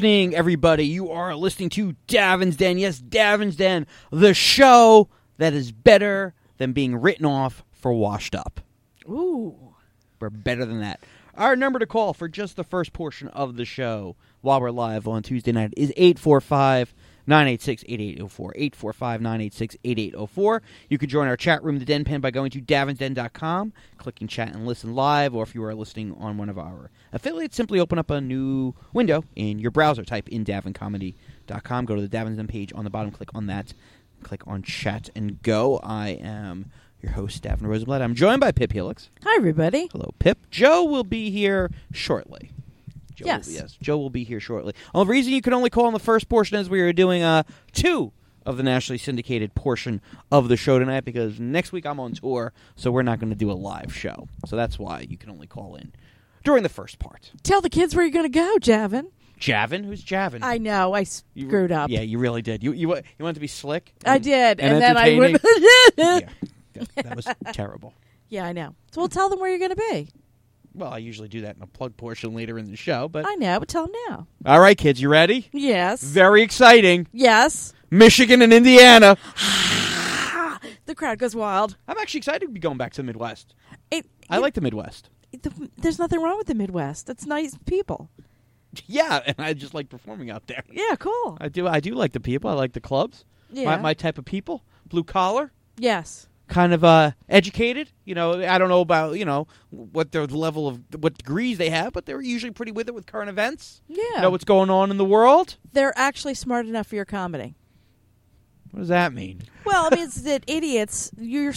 evening, everybody. You are listening to Davin's Den. Yes, Davin's Den, the show that is better than being written off for washed up. Ooh. We're better than that. Our number to call for just the first portion of the show while we're live on Tuesday night is 845-986-8804. 845-986-8804. You can join our chat room, the Den Pen, by going to davinsden.com, clicking chat and listen live, or if you are listening on one of our affiliates, simply open up a new window in your browser. Type in davincomedy.com. Go to the Davin's Den page on the bottom. Click on that. Click on chat and go. I am your host, Davin Rosenblatt. I'm joined by Pip Helix. Hi, everybody. Hello, Pip. Joe will be here shortly. Joe will be here shortly. Well, the reason you can only call on the first portion is we are doing two of the nationally syndicated portion of the show tonight, because next week I'm on tour, so we're not going to do a live show. So that's why you can only call in during the first part. Tell the kids where you're going to go, Javin. Javin? Who's Javin? I know. I screwed up. Yeah, you really did. You wanted to be slick? I did. And then I went... Yeah, that was terrible. Yeah, I know. So we'll tell them where you're going to be. Well, I usually do that in a plug portion later in the show, but... I know, but tell them now. All right, kids, you ready? Yes. Very exciting. Yes. Michigan and Indiana. The crowd goes wild. I'm actually excited to be going back to the Midwest. I like the Midwest. There's nothing wrong with the Midwest. It's nice people. Yeah, and I just like performing out there. Yeah, cool. I do like the people. I like the clubs. Yeah. My type of people. Blue collar. Yes. Kind of educated. You know, I don't know about, what their level of, what degrees they have, but they're usually pretty with it with current events. Yeah. Know what's going on in the world. They're actually smart enough for your comedy. What does that mean? Well, it means that idiots, you're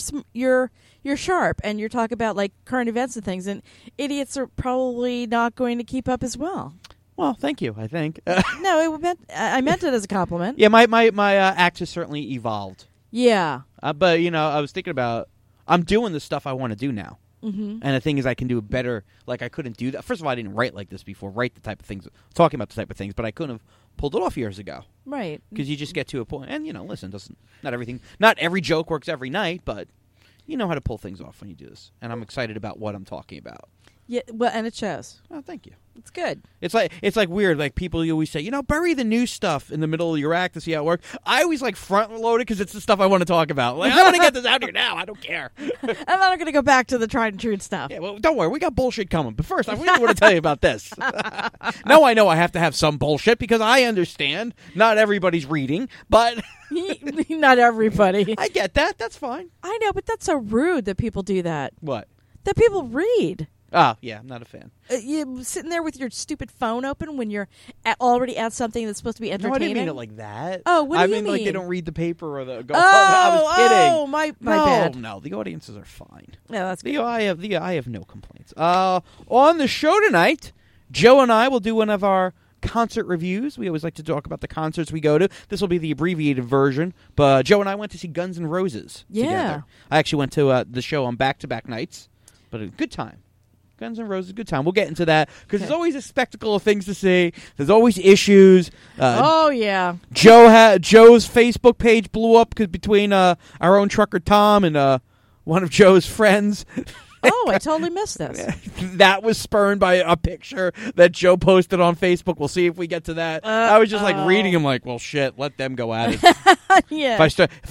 sharp, and you're talking about like current events and things, and idiots are probably not going to keep up as well. Well, thank you, I think. No, I meant it as a compliment. Yeah, my act has certainly evolved. Yeah. But, I was thinking about, I'm doing the stuff I want to do now. Mm-hmm. And the thing is, I can do it better. Like, I couldn't do that. First of all, I didn't write like this before, write the type of things, talking about the type of things, but I couldn't have pulled it off years ago. Right. Because you just get to a point, and, listen, not every joke works every night, but you know how to pull things off when you do this. And I'm excited about what I'm talking about. Yeah, well, and it shows. Oh, thank you. It's good. It's like weird. Like people, you always say, bury the new stuff in the middle of your act to see how it works. I always front load it because it's the stuff I want to talk about. Like, I want to get this out here now. I don't care. I'm not going to go back to the tried and true stuff. Yeah, well, don't worry. We got bullshit coming. But first, I really want to tell you about this. Now I know I have to have some bullshit because I understand not everybody's reading, but not everybody. I get that. That's fine. I know, but that's so rude that people do that. What? That people read. Oh, yeah, I'm not a fan. You sitting there with your stupid phone open when you're already at something that's supposed to be entertaining? No, I didn't mean it like that. Oh, what do you mean? I mean, like, they don't read the paper or the... I was kidding. Oh, my bad. No, the audiences are fine. Yeah, that's good. I have no complaints. On the show tonight, Joe and I will do one of our concert reviews. We always like to talk about the concerts we go to. This will be the abbreviated version, but Joe and I went to see Guns N' Roses together. I actually went to the show on back-to-back nights, but a good time. Guns N' Roses, good time. We'll get into that because there's always a spectacle of things to see. There's always issues. Oh yeah. Joe's Facebook page blew up between our own trucker Tom and one of Joe's friends. Oh, I totally missed this. That was spurned by a picture that Joe posted on Facebook. We'll see if we get to that. I was just reading him well, shit, let them go at it. Yeah. If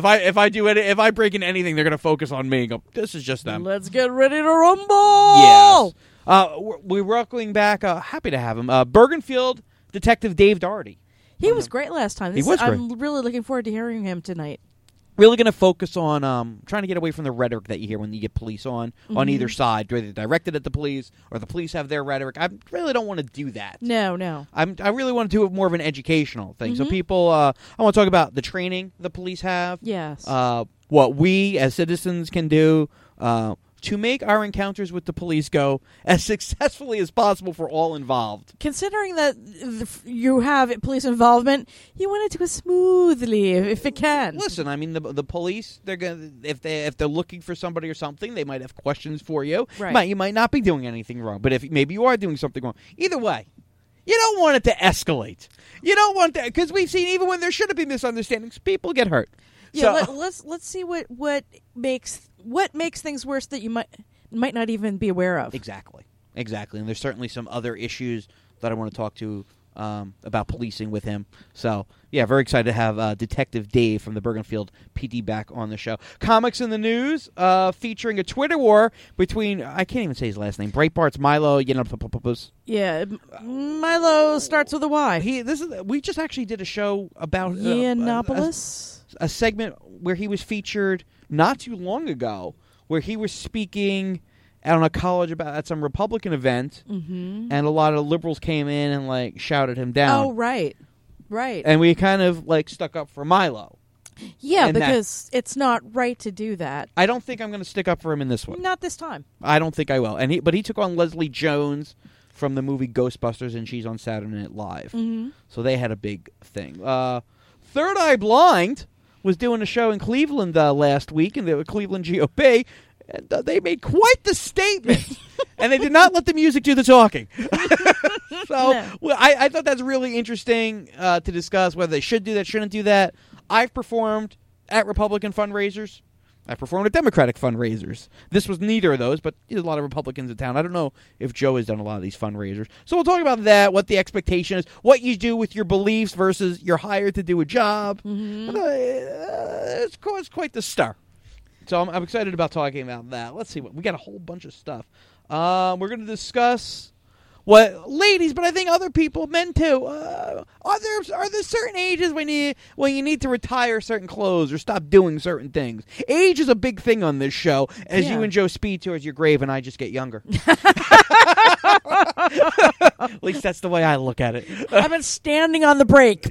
I break in anything, they're gonna focus on me and go, this is just them. Let's get ready to rumble. Yes. We're welcoming back. Happy to have him. Bergenfield Detective Dave Doherty. He was great last time. He was great. I'm really looking forward to hearing him tonight. Really going to focus on trying to get away from the rhetoric that you hear when you get police on either side, whether they're directed at the police or the police have their rhetoric. I really don't want to do that. No. I really want to do it more of an educational thing. So people, I want to talk about the training the police have. Yes. What we as citizens can do to make our encounters with the police go as successfully as possible for all involved. Considering that you have police involvement, you want to do it smoothly if it can. Listen, I mean, the police, they're gonna if they're looking for somebody or something, they might have questions for you. Right. You might not be doing anything wrong, but if maybe you are doing something wrong. Either way, you don't want it to escalate. You don't want that because we've seen even when there should have been misunderstandings, people get hurt. Yeah, so, let's see what makes things worse that you might not even be aware of. Exactly, and there's certainly some other issues that I want to talk to about policing with him. So, yeah, very excited to have Detective Dave from the Bergenfield PD back on the show. Comics in the news, featuring a Twitter war between, I can't even say his last name, Breitbart's Milo Yiannopoulos. Yeah, Milo starts with a Y. We just actually did a show about Yiannopoulos? a segment where he was featured not too long ago, where he was speaking on a college at some Republican event, and a lot of liberals came in and like shouted him down. Oh, right. And we kind of like stuck up for Milo. Yeah, because it's not right to do that. I don't think I'm going to stick up for him in this one. Not this time. I don't think I will. But he took on Leslie Jones from the movie Ghostbusters, and she's on Saturday Night Live. So they had a big thing. Third Eye Blind was doing a show in Cleveland last week, in the Cleveland GOP. And they made quite the statement, and they did not let the music do the talking. I thought that's really interesting to discuss whether they should do that, shouldn't do that. I've performed at Republican fundraisers. I performed at Democratic fundraisers. This was neither of those, but there's a lot of Republicans in town. I don't know if Joe has done a lot of these fundraisers. So we'll talk about that, what the expectation is, what you do with your beliefs versus you're hired to do a job. It's quite the stir. So I'm excited about talking about that. Let's see we got a whole bunch of stuff. We're going to discuss what ladies, but I think other people, men too. Are there certain ages when you need to retire certain clothes or stop doing certain things? Age is a big thing on this show, as you and Joe speed towards your grave, and I just get younger. At least that's the way I look at it. I've been standing on the break.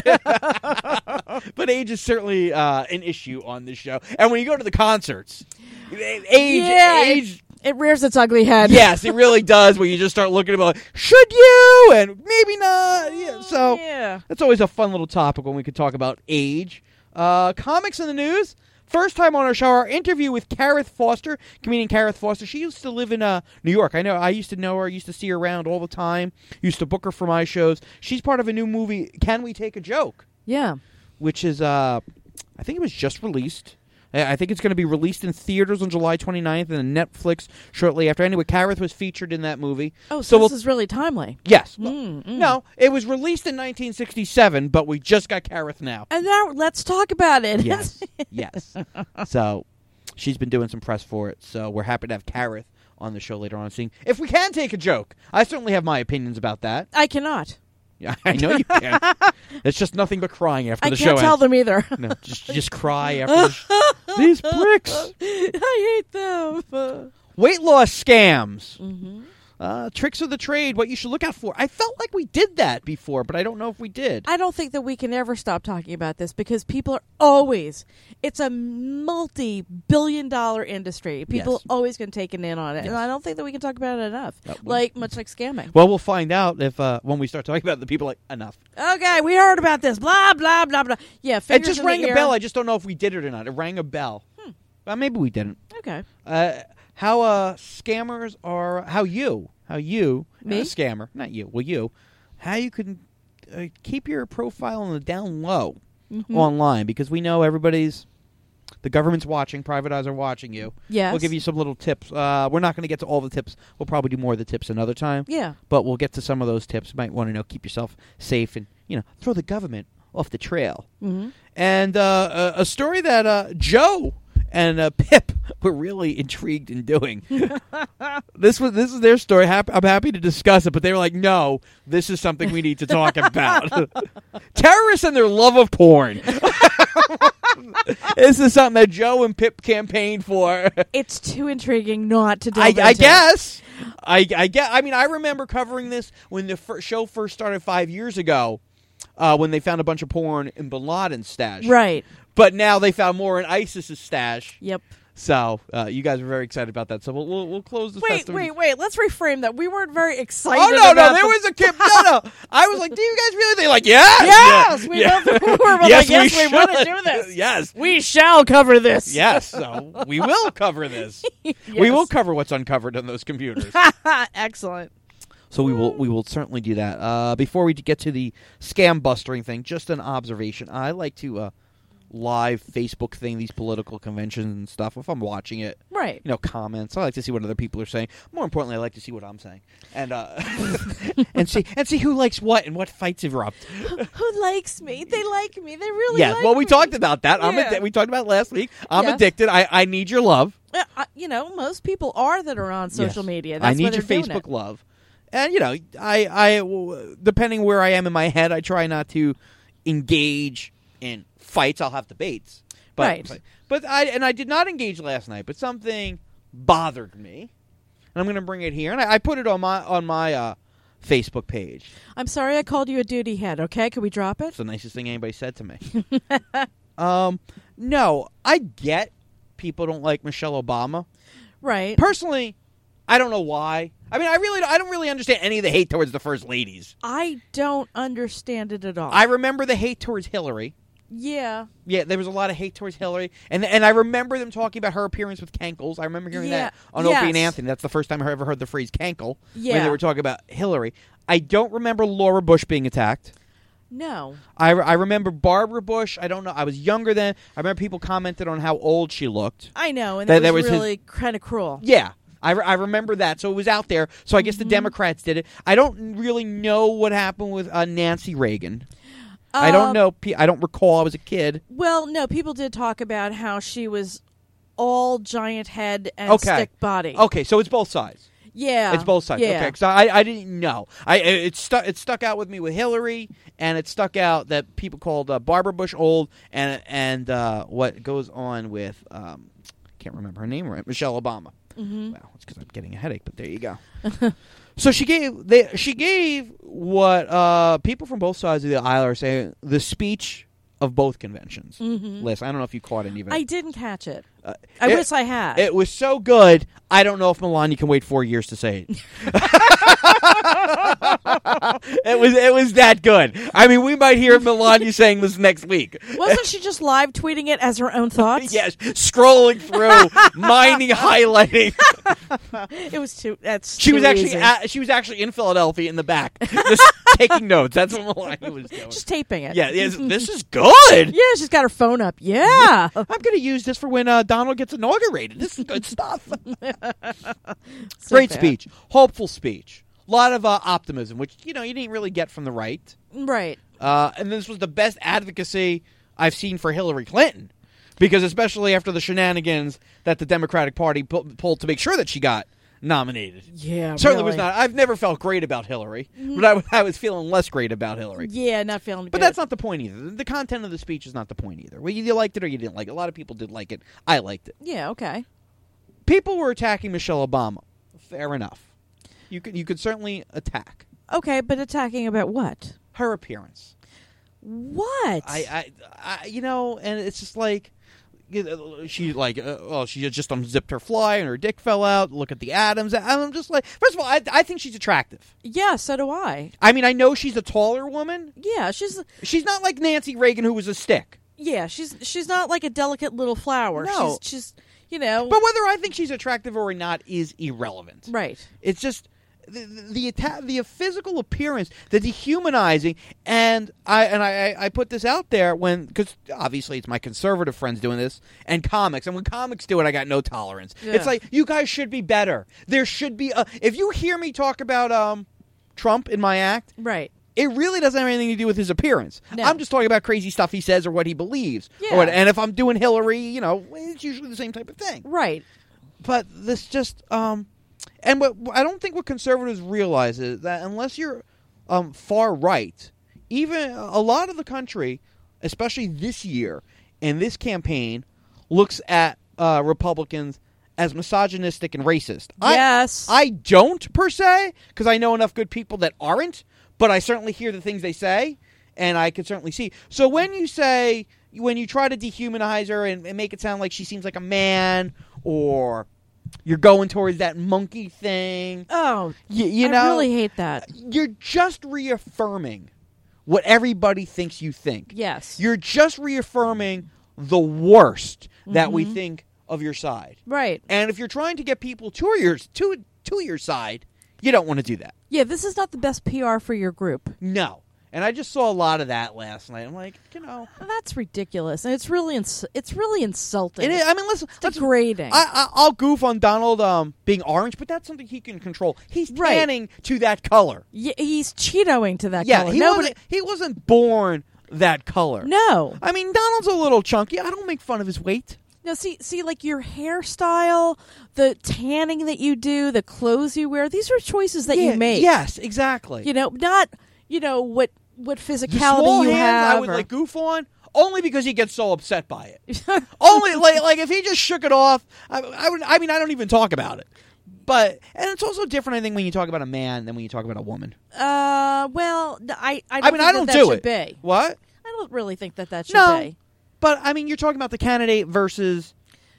But age is certainly an issue on this show. And when you go to the concerts, age... It rears its ugly head. Yes, it really does, where you just start looking at it like, should you? And maybe not. Yeah, so that's always a fun little topic when we could talk about age. Comics in the news. First time on our show, our interview with Kareth Foster, comedian Kareth Foster. She used to live in New York. I used to know her. I used to see her around all the time. Used to book her for my shows. She's part of a new movie, Can We Take a Joke? Yeah. Which is, I think it was just released. I think it's going to be released in theaters on July 29th and Netflix shortly after. Anyway, Kareth was featured in that movie. Oh, so this is really timely. Yes. No, it was released in 1967, but we just got Kareth now. And now let's talk about it. Yes. So she's been doing some press for it, so we're happy to have Kareth on the show later on, seeing if we can take a joke. I certainly have my opinions about that. I cannot. Yeah, I know you can. It's just nothing but crying after the show ends. I can't tell them either. No, just cry after these bricks. I hate them. Weight loss scams. Tricks of the trade, what you should look out for. I felt like we did that before, but I don't know if we did. I don't think that we can ever stop talking about this because people are always, it's a multi-billion-dollar industry. People are always going to take an in on it. And I don't think that we can talk about it enough. Much like scamming. Well, we'll find out if when we start talking about it, the people are like, enough. Okay, we heard about this. Blah, blah, blah, blah. Yeah, it just rang a bell. I just don't know if we did it or not. It rang a bell. Well, maybe we didn't. Okay. How scammers are, how you, Me? Scammer, not you, well you, how you can keep your profile on the down low online, because we know the government's watching, private eyes are watching you. Yes. We'll give you some little tips. We're not going to get to all the tips. We'll probably do more of the tips another time. Yeah. But we'll get to some of those tips. You might want to keep yourself safe and, throw the government off the trail. And a story that Joe and Pip were really intrigued in doing. This is their story. I'm happy to discuss it, but they were like, no, this is something we need to talk about. Terrorists and their love of porn. This is something that Joe and Pip campaigned for. It's too intriguing not to delve into. I guess. I mean, I remember covering this when the show first started 5 years ago, when they found a bunch of porn in Bin Laden's stash. Right. But now they found more in ISIS's stash. Yep. So you guys were very excited about that. So we'll close this. Wait. Let's reframe that. We weren't very excited. Oh no! There was a kid. No. I was like, "Do you guys really?" They're like, "Yes, yes." We love the rumor. Yes, we want to do this. Yes, we shall cover this. Yes, so we will cover this. Yes. We will cover what's uncovered on those computers. Excellent. So we will certainly do that. Before we get to the scam busting thing, just an observation. I like to live Facebook thing, these political conventions and stuff, if I'm watching it, right? Comments. I like to see what other people are saying. More importantly, I like to see what I'm saying, and and see who likes what and what fights erupt. Who likes me? They like me. They really. Yes. Like Well, we me. talked about that. Yeah. We talked about it last week. I'm Yes. addicted. I need your love. Most people are that are on social media. That's I need why your they're doing Facebook it. love. And, I depending where I am in my head, I try not to engage in fights. I'll have debates. Right. But I did not engage last night, but something bothered me. And I'm going to bring it here. And I put it on my Facebook page. I'm sorry I called you a duty head, okay? Can we drop it? It's the nicest thing anybody said to me. No, I get people don't like Michelle Obama. Right. Personally, I don't know why. I mean, I don't really understand any of the hate towards the first ladies. I don't understand it at all. I remember the hate towards Hillary. Yeah. Yeah, there was a lot of hate towards Hillary. And I remember them talking about her appearance with Cankles. I remember hearing that on Opie and Anthony. That's the first time I ever heard the phrase Cankle. Yeah. When they were talking about Hillary. I don't remember Laura Bush being attacked. No. I remember Barbara Bush. I don't know. I was younger then. I remember people commented on how old she looked. I know, and that was really kind of cruel. Yeah. I remember that, so it was out there. So I guess the Democrats did it. I don't really know what happened with Nancy Reagan. I don't know. I don't recall. I was a kid. Well, no, people did talk about how she was all giant head and stick body. Okay, so it's both sides. Yeah, it's both sides. Yeah. Okay, because I didn't know. It stuck out with me with Hillary, and it stuck out that people called Barbara Bush old, and what goes on with can't remember her name right, Michelle Obama. Mm-hmm. Well, it's because I'm getting a headache, but there you go. So she gave what people from both sides of the aisle are saying the speech of both conventions. Mm-hmm. Liz, I don't know if you caught any of it. I didn't catch it. I wish I had. It was so good. I don't know if Melania can wait 4 years to say it. It was that good. I mean, we might hear Melania saying this next week. Wasn't she just live tweeting it as her own thoughts? Yes, scrolling through, mining, highlighting. It was too. That's She too was easy. actually in Philadelphia in the back, just taking notes. That's what Melania was doing. Just taping it. Yeah, this is good. Yeah, she's got her phone up. Yeah. I'm going to use this for when Donald gets inaugurated. This is good stuff. Great speech. Hopeful speech. A lot of optimism, which, you didn't really get from the right. Right. And this was the best advocacy I've seen for Hillary Clinton. Because especially after the shenanigans that the Democratic Party pulled to make sure that she got nominated. Yeah, Certainly really. was not. I've never felt great about Hillary, but I was feeling less great about Hillary. Yeah, not feeling But good. that's not the point either. The content of the speech is not the point either. Well, you liked it or you didn't like it. A lot of people did like it. I liked it. Yeah, okay. People were attacking Michelle Obama. Fair enough. You could certainly attack Okay, but attacking about what? her appearance. What? I and it's just like she she just unzipped her fly and her dick fell out. Look at the Adams. I'm just like, first of all, I think she's attractive. Yeah, so do I. I mean, I know she's a taller woman. Yeah, she's not like Nancy Reagan, who was a stick. Yeah, she's not like a delicate little flower. No. She's But whether I think she's attractive or not is irrelevant. right. It's just the physical appearance, the dehumanizing, and I put this out there because obviously it's my conservative friends doing this and comics, and when comics do it, I got no tolerance. Yeah. It's like, you guys should be better. There should be if you hear me talk about Trump in my act, Right. it really doesn't have anything to do with his appearance. No. I'm just talking about crazy stuff he says or what he believes. Yeah. And if I'm doing Hillary, it's usually the same type of thing. Right. But this just and what I don't think what conservatives realize is that unless you're far right, even a lot of the country, especially this year and this campaign, looks at Republicans as misogynistic and racist. Yes. I don't, per se, because I know enough good people that aren't, but I certainly hear the things they say, and I can certainly see. So when you try to dehumanize her and make it sound like she seems like a man, or you're going towards that monkey thing. Oh, you know, I really hate that. You're just reaffirming what everybody thinks you think. Yes. You're just reaffirming the worst that we think of your side. Right. And if you're trying to get people to your side, you don't want to do that. Yeah, this is not the best PR for your group. No. And I just saw a lot of that last night. I'm like, that's ridiculous, and it's really insulting. It is, I mean, listen, it's degrading. I'll goof on Donald being orange, but that's something he can control. He's tanning to that color. Yeah, he's Cheetoing to that color. He wasn't born that color. No, I mean, Donald's a little chunky. I don't make fun of his weight. No, see, like your hairstyle, the tanning that you do, the clothes you wear. These are choices that you make. Yes, exactly. Not what physicality the small you hands have. I would goof on only because he gets so upset by it. Only like if he just shook it off. I don't even talk about it. And it's also different, I think, when you talk about a man than when you talk about a woman. Well, I don't do it. Be. What? I don't really think that should be. But I mean, you're talking about the candidate versus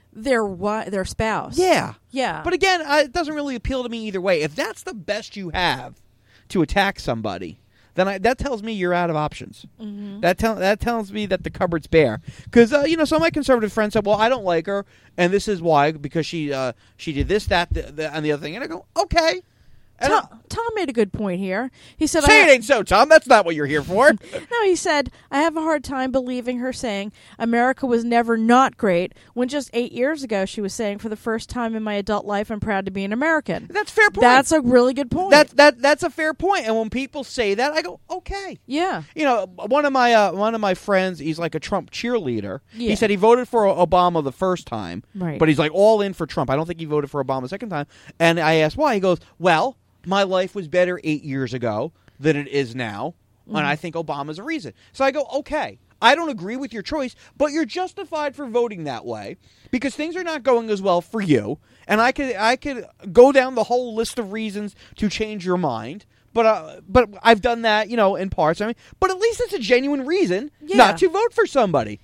their spouse. Yeah. But again, it doesn't really appeal to me either way. If that's the best you have to attack somebody, then that tells me you're out of options. Mm-hmm. That tells me that the cupboard's bare. Because some of my conservative friends said, "Well, I don't like her, and this is why, because she did this, that, and the other thing." And I go, "Okay." Tom made a good point here. He said, "Say it ain't so, Tom. That's not what you're here for." No, he said, "I have a hard time believing her saying America was never not great when just 8 years ago she was saying, for the first time in my adult life, I'm proud to be an American." That's a fair point. That's a really good point. That's a fair point. And when people say that, I go, "Okay." Yeah. One of my friends, he's like a Trump cheerleader. Yeah. He said he voted for Obama the first time, right? But he's like all in for Trump. I don't think he voted for Obama the second time. And I asked why. He goes, "Well, my life was better 8 years ago than it is now, and I think Obama's a reason." So I go, okay, I don't agree with your choice, but you're justified for voting that way because things are not going as well for you, and I could go down the whole list of reasons to change your mind. But I've done that, in parts. I mean, but at least it's a genuine reason not to vote for somebody.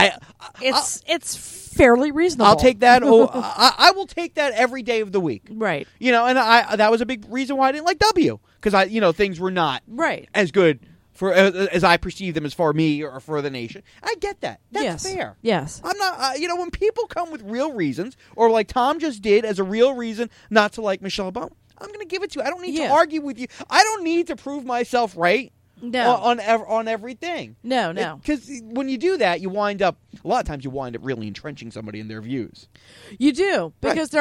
It's fairly reasonable. I'll take that. I will take that every day of the week. Right. And that was a big reason why I didn't like W, because things were not as good for as I perceive them as for me or for the nation. I get that. That's fair. Yes. I'm not. When people come with real reasons, or like Tom just did as a real reason not to like Michelle Obama, I'm going to give it to you. I don't need to argue with you. I don't need to prove myself right. No. On everything. No. Because when you do that, a lot of times you wind up really entrenching somebody in their views. You do, because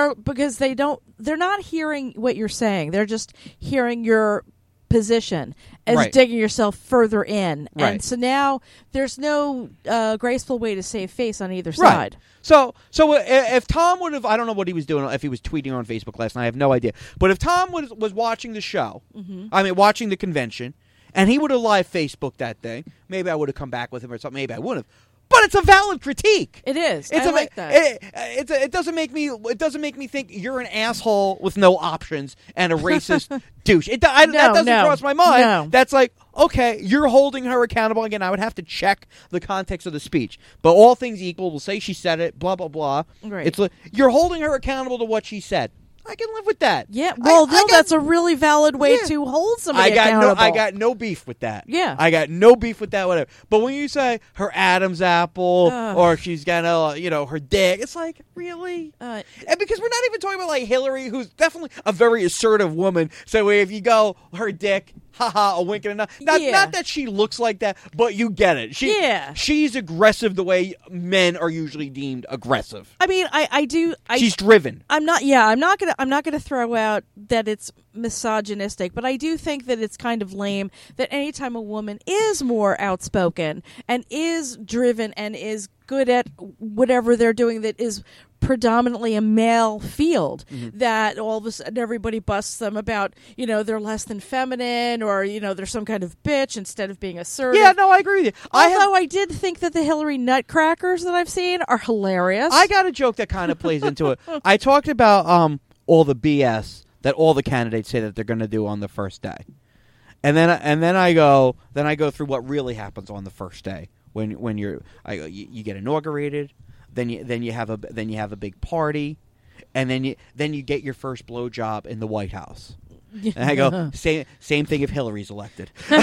they're not hearing what you're saying. They're just hearing your position as digging yourself further in. Right. And so now there's no graceful way to save face on either side. So if Tom would have, I don't know what he was doing, if he was tweeting on Facebook last night, I have no idea. But if Tom was watching the show, watching the convention, and he would have live Facebooked that thing, maybe I would have come back with him or something. Maybe I wouldn't have. But it's a valid critique. It is. I like that. It doesn't make me think you're an asshole with no options and a racist douche. That doesn't cross my mind. No. That's like, okay, you're holding her accountable. Again, I would have to check the context of the speech. But all things equal, we'll say she said it, blah, blah, blah. Right. You're holding her accountable to what she said. I can live with that. Yeah, well, that's a really valid way to hold somebody accountable. I got no beef with that. Yeah. I got no beef with that, whatever. But when you say her Adam's apple or she's got her dick, it's like, really? And because we're not even talking about like Hillary, who's definitely a very assertive woman. So if you go her dick, haha, a wink and a nod. Not that she looks like that, but you get it. She's aggressive the way men are usually deemed aggressive. I mean, I do. She's driven. I'm not gonna throw out that it's misogynistic, but I do think that it's kind of lame that anytime a woman is more outspoken and is driven and is good at whatever they're doing that is predominantly a male field, that all of a sudden everybody busts them about, they're less than feminine or, they're some kind of bitch instead of being assertive. Yeah, no, I agree with you. Although I did think that the Hillary nutcrackers that I've seen are hilarious. I got a joke that kind of plays into it. I talked about all the BS that all the candidates say that they're going to do on the first day. And then I go through what really happens on the first day when you get inaugurated. Then you have a big party, and then you get your first blowjob in the White House. And I go, same thing if Hillary's elected. And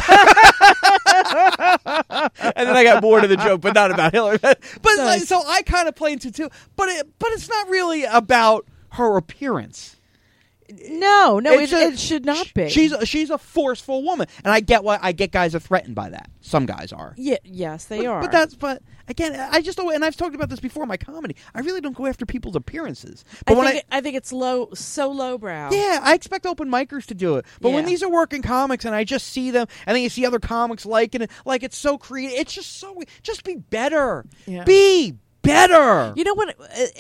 then I got more to the joke, but not about Hillary. But so I kind of play into too. But it's not really about her appearance. No, it should not be. She's a forceful woman, and I get why guys are threatened by that. Some guys are. Yeah, yes, they are. But again, I just don't. And I've talked about this before in my comedy. I really don't go after people's appearances. But I think it's so lowbrow. Yeah, I expect open micers to do it. But when these are working comics, and I just see them, and then you see other comics liking it, like it's so creative. It's just so. Just be better. Yeah. Be better. You know what?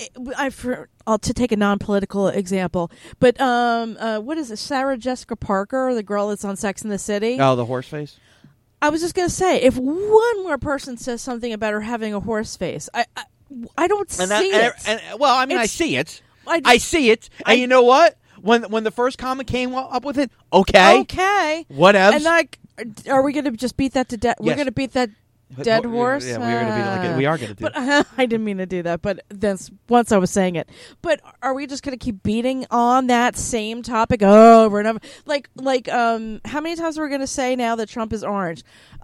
To take a non-political example, but what is it? Sarah Jessica Parker, the girl that's on Sex and the City. Oh, the horse face. I was just going to say, if one more person says something about her having a horse face, I don't see it. Well, I mean, I see it. I see it. And you know what? When the first comic came up with it, okay, whatever. And are we going to just beat that to death? Yes. We're going to beat that dead horse. Yeah, we're going to be like it. We are going to do. But I didn't mean to do that. But once I was saying it. But are we just going to keep beating on that same topic over and over? Like how many times are we going to say now that Trump is orange?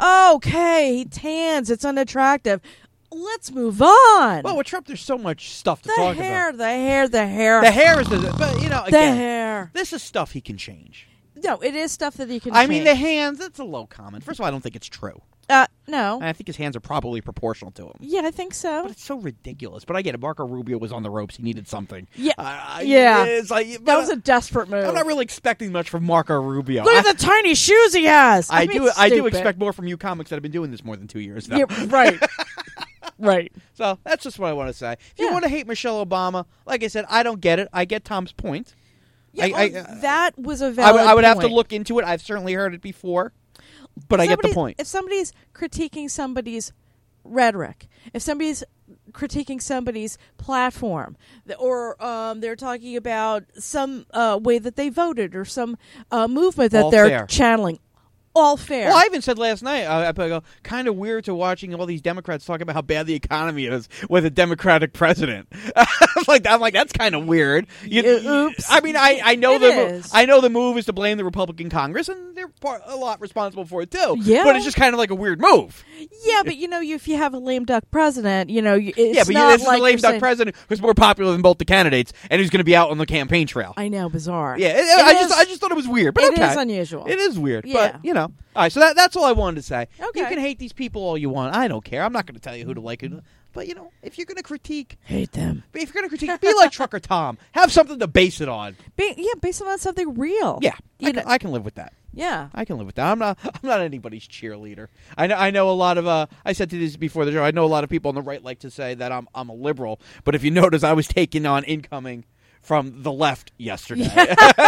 Okay, he tans. It's unattractive. Let's move on. Well, with Trump, there's so much stuff to talk about. The hair. The hair is but again, the hair. This is stuff he can change. No, it is stuff that he can. I mean, the hands. That's a low comment. First of all, I don't think it's true. No. I think his hands are probably proportional to him. Yeah, I think so. But it's so ridiculous. But I get it. Marco Rubio was on the ropes. He needed something. Yeah. It's like, that was a desperate move. I'm not really expecting much from Marco Rubio. Look at the tiny shoes he has. I do expect more from you comics that have been doing this more than 2 years now. Yeah, right. Right. So that's just what I want to say. If you want to hate Michelle Obama, like I said, I don't get it. I get Tom's point. Yeah, that was a valid I would point. have to look into it. I've certainly heard it before. But I get the point. If somebody's critiquing somebody's rhetoric, if somebody's critiquing somebody's platform, or they're talking about some way that they voted or some movement that they're channeling, all fair. Well, I even said last night, I go, kind of weird to watching all these Democrats talk about how bad the economy is with a Democratic president. I'm like, that's kind of weird. Oops. I mean, I know the move is to blame the Republican Congress, and they're a lot responsible for it too. Yeah, but it's just kind of like a weird move. Yeah, but if you have a lame duck president, it's this is a lame duck president who's more popular than both the candidates, and who's going to be out on the campaign trail. I know, bizarre. Yeah, I just thought it was weird. But it is unusual. It is weird. Yeah. But all right. So that's all I wanted to say. Okay. You can hate these people all you want. I don't care. I'm not going to tell you who to like. But if you're going to critique, hate them. If you're going to critique, be like Trucker Tom. Have something to base it on. Base it on something real. Yeah, I can live with that. Yeah, I can live with that. I'm not anybody's cheerleader. I know a lot of. I said to this before the show. I know a lot of people on the right like to say that I'm a liberal. But if you notice, I was taking on incoming from the left yesterday. So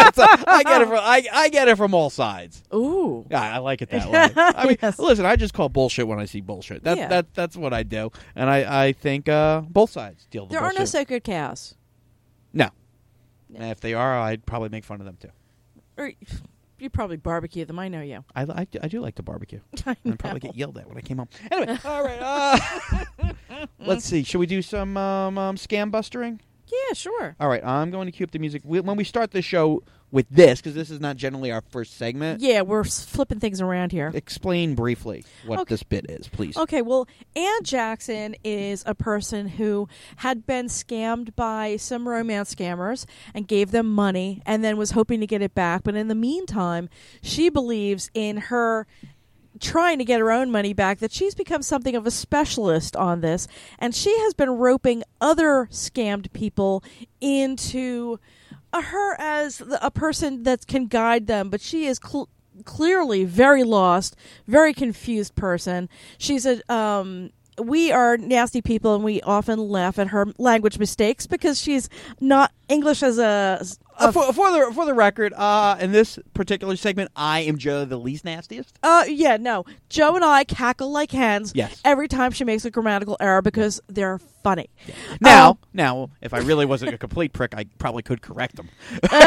I get it from all sides. Ooh, yeah, I like it that way. I mean, listen, I just call bullshit when I see bullshit. That's what I do, and I think both sides deal with there bullshit. There are no sacred cows. No. And if they are, I'd probably make fun of them too. Or you probably barbecue them. I know you. I do like to barbecue. I'd probably get yelled at when I came home. Anyway, all right. Let's see. Should we do some scam bustering? Yeah, sure. All right, I'm going to cue up the music. When we start the show with this, because this is not generally our first segment. Yeah, we're flipping things around here. Explain briefly what this bit is, please. Okay, well, Ann Jackson is a person who had been scammed by some romance scammers and gave them money and then was hoping to get it back. But in the meantime, she believes in her trying to get her own money back, that she's become something of a specialist on this, and she has been roping other scammed people into her as a person that can guide them, but she is clearly very lost, very confused person. She's we are nasty people, and we often laugh at her language mistakes because she's not English as for the record, in this particular segment, I am Joe, the least nastiest. Yeah, no. Joe and I cackle like hens every time she makes a grammatical error because they're funny. Yeah. Now, if I really wasn't a complete prick, I probably could correct them.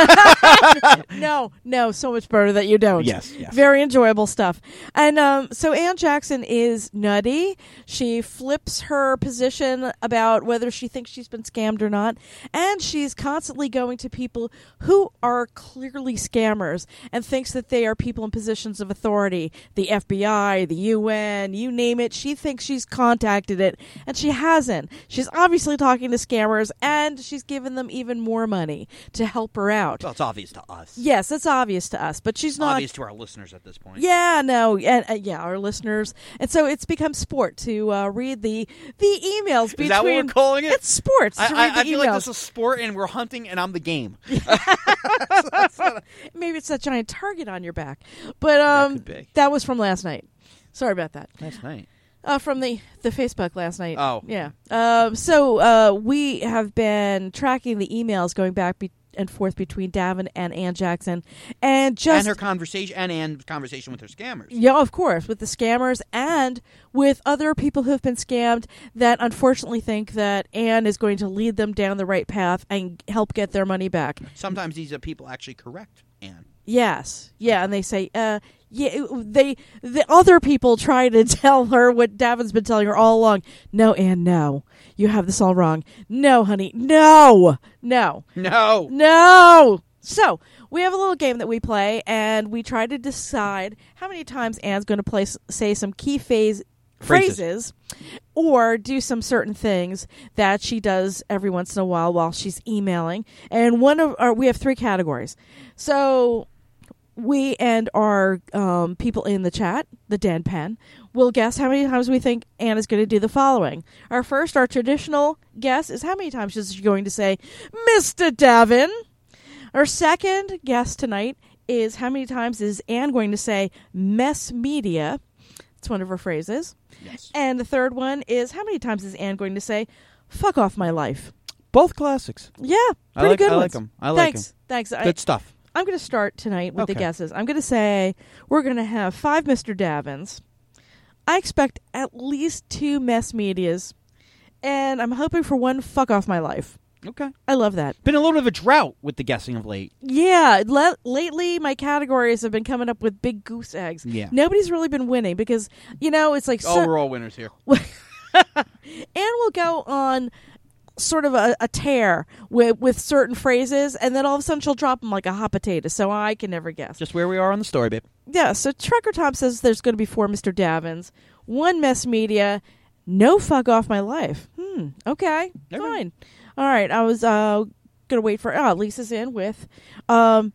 No, so much better that you don't. Yes. Very enjoyable stuff. And so Ann Jackson is nutty. She flips her position about whether she thinks she's been scammed or not, and she's constantly going to people who are clearly scammers and thinks that they are people in positions of authority. The FBI, the UN, you name it. She thinks she's contacted it, and she hasn't. She's obviously talking to scammers, and she's given them even more money to help her out. Well, it's obvious to us. Yes, it's obvious to us, but she's not obvious to our listeners at this point. Yeah, no, and yeah, our listeners, and so it's become sport to read the emails. Between, is that what we're calling it? It's sports. I feel like this is sport, and we're hunting, and I'm the game. Maybe it's that giant target on your back, but that was from last night. Sorry about that. Last night. From the Facebook last night. Oh. Yeah. So we have been tracking the emails going back and forth between Davin and Ann Jackson, and her conversation and conversation with her scammers. Yeah, of course, with the scammers and with other people who have been scammed that unfortunately think that Ann is going to lead them down the right path and help get their money back. Sometimes these people actually correct Ann. Yes, yeah, and they say, the other people try to tell her what Davin's been telling her all along. No, Ann, no. You have this all wrong. No, honey, no. So, we have a little game that we play, and we try to decide how many times Ann's going to say some key phrases or do some certain things that she does every once in a while she's emailing. And we have 3 categories. So we and our people in the chat, the Dan Pen, will guess how many times we think Ann is going to do the following. Our traditional guess is how many times is she going to say, Mr. Davin? Our second guess tonight is how many times is Ann going to say mess media? It's one of her phrases. Yes. And the third one is how many times is Ann going to say fuck off my life? Both classics. Yeah, pretty good ones. I like them. I like them. Thanks. Good stuff. I'm going to start tonight with the guesses. I'm going to say we're going to have 5 Mr. Davins. I expect at least 2 mess medias. And I'm hoping for 1 fuck off my life. Okay. I love that. Been a little bit of a drought with the guessing of late. Yeah. Lately, my categories have been coming up with big goose eggs. Yeah. Nobody's really been winning because, it's like... we're all winners here. Ann will go on sort of a tear with certain phrases, and then all of a sudden she'll drop them like a hot potato, so I can never guess. Just where we are on the story, babe. Yeah, so Trucker Tom says there's going to be 4 Mr. Davins, 1 mess media, no fuck off my life. Okay, fine. All right, I was going to wait for... Lisa's in with 3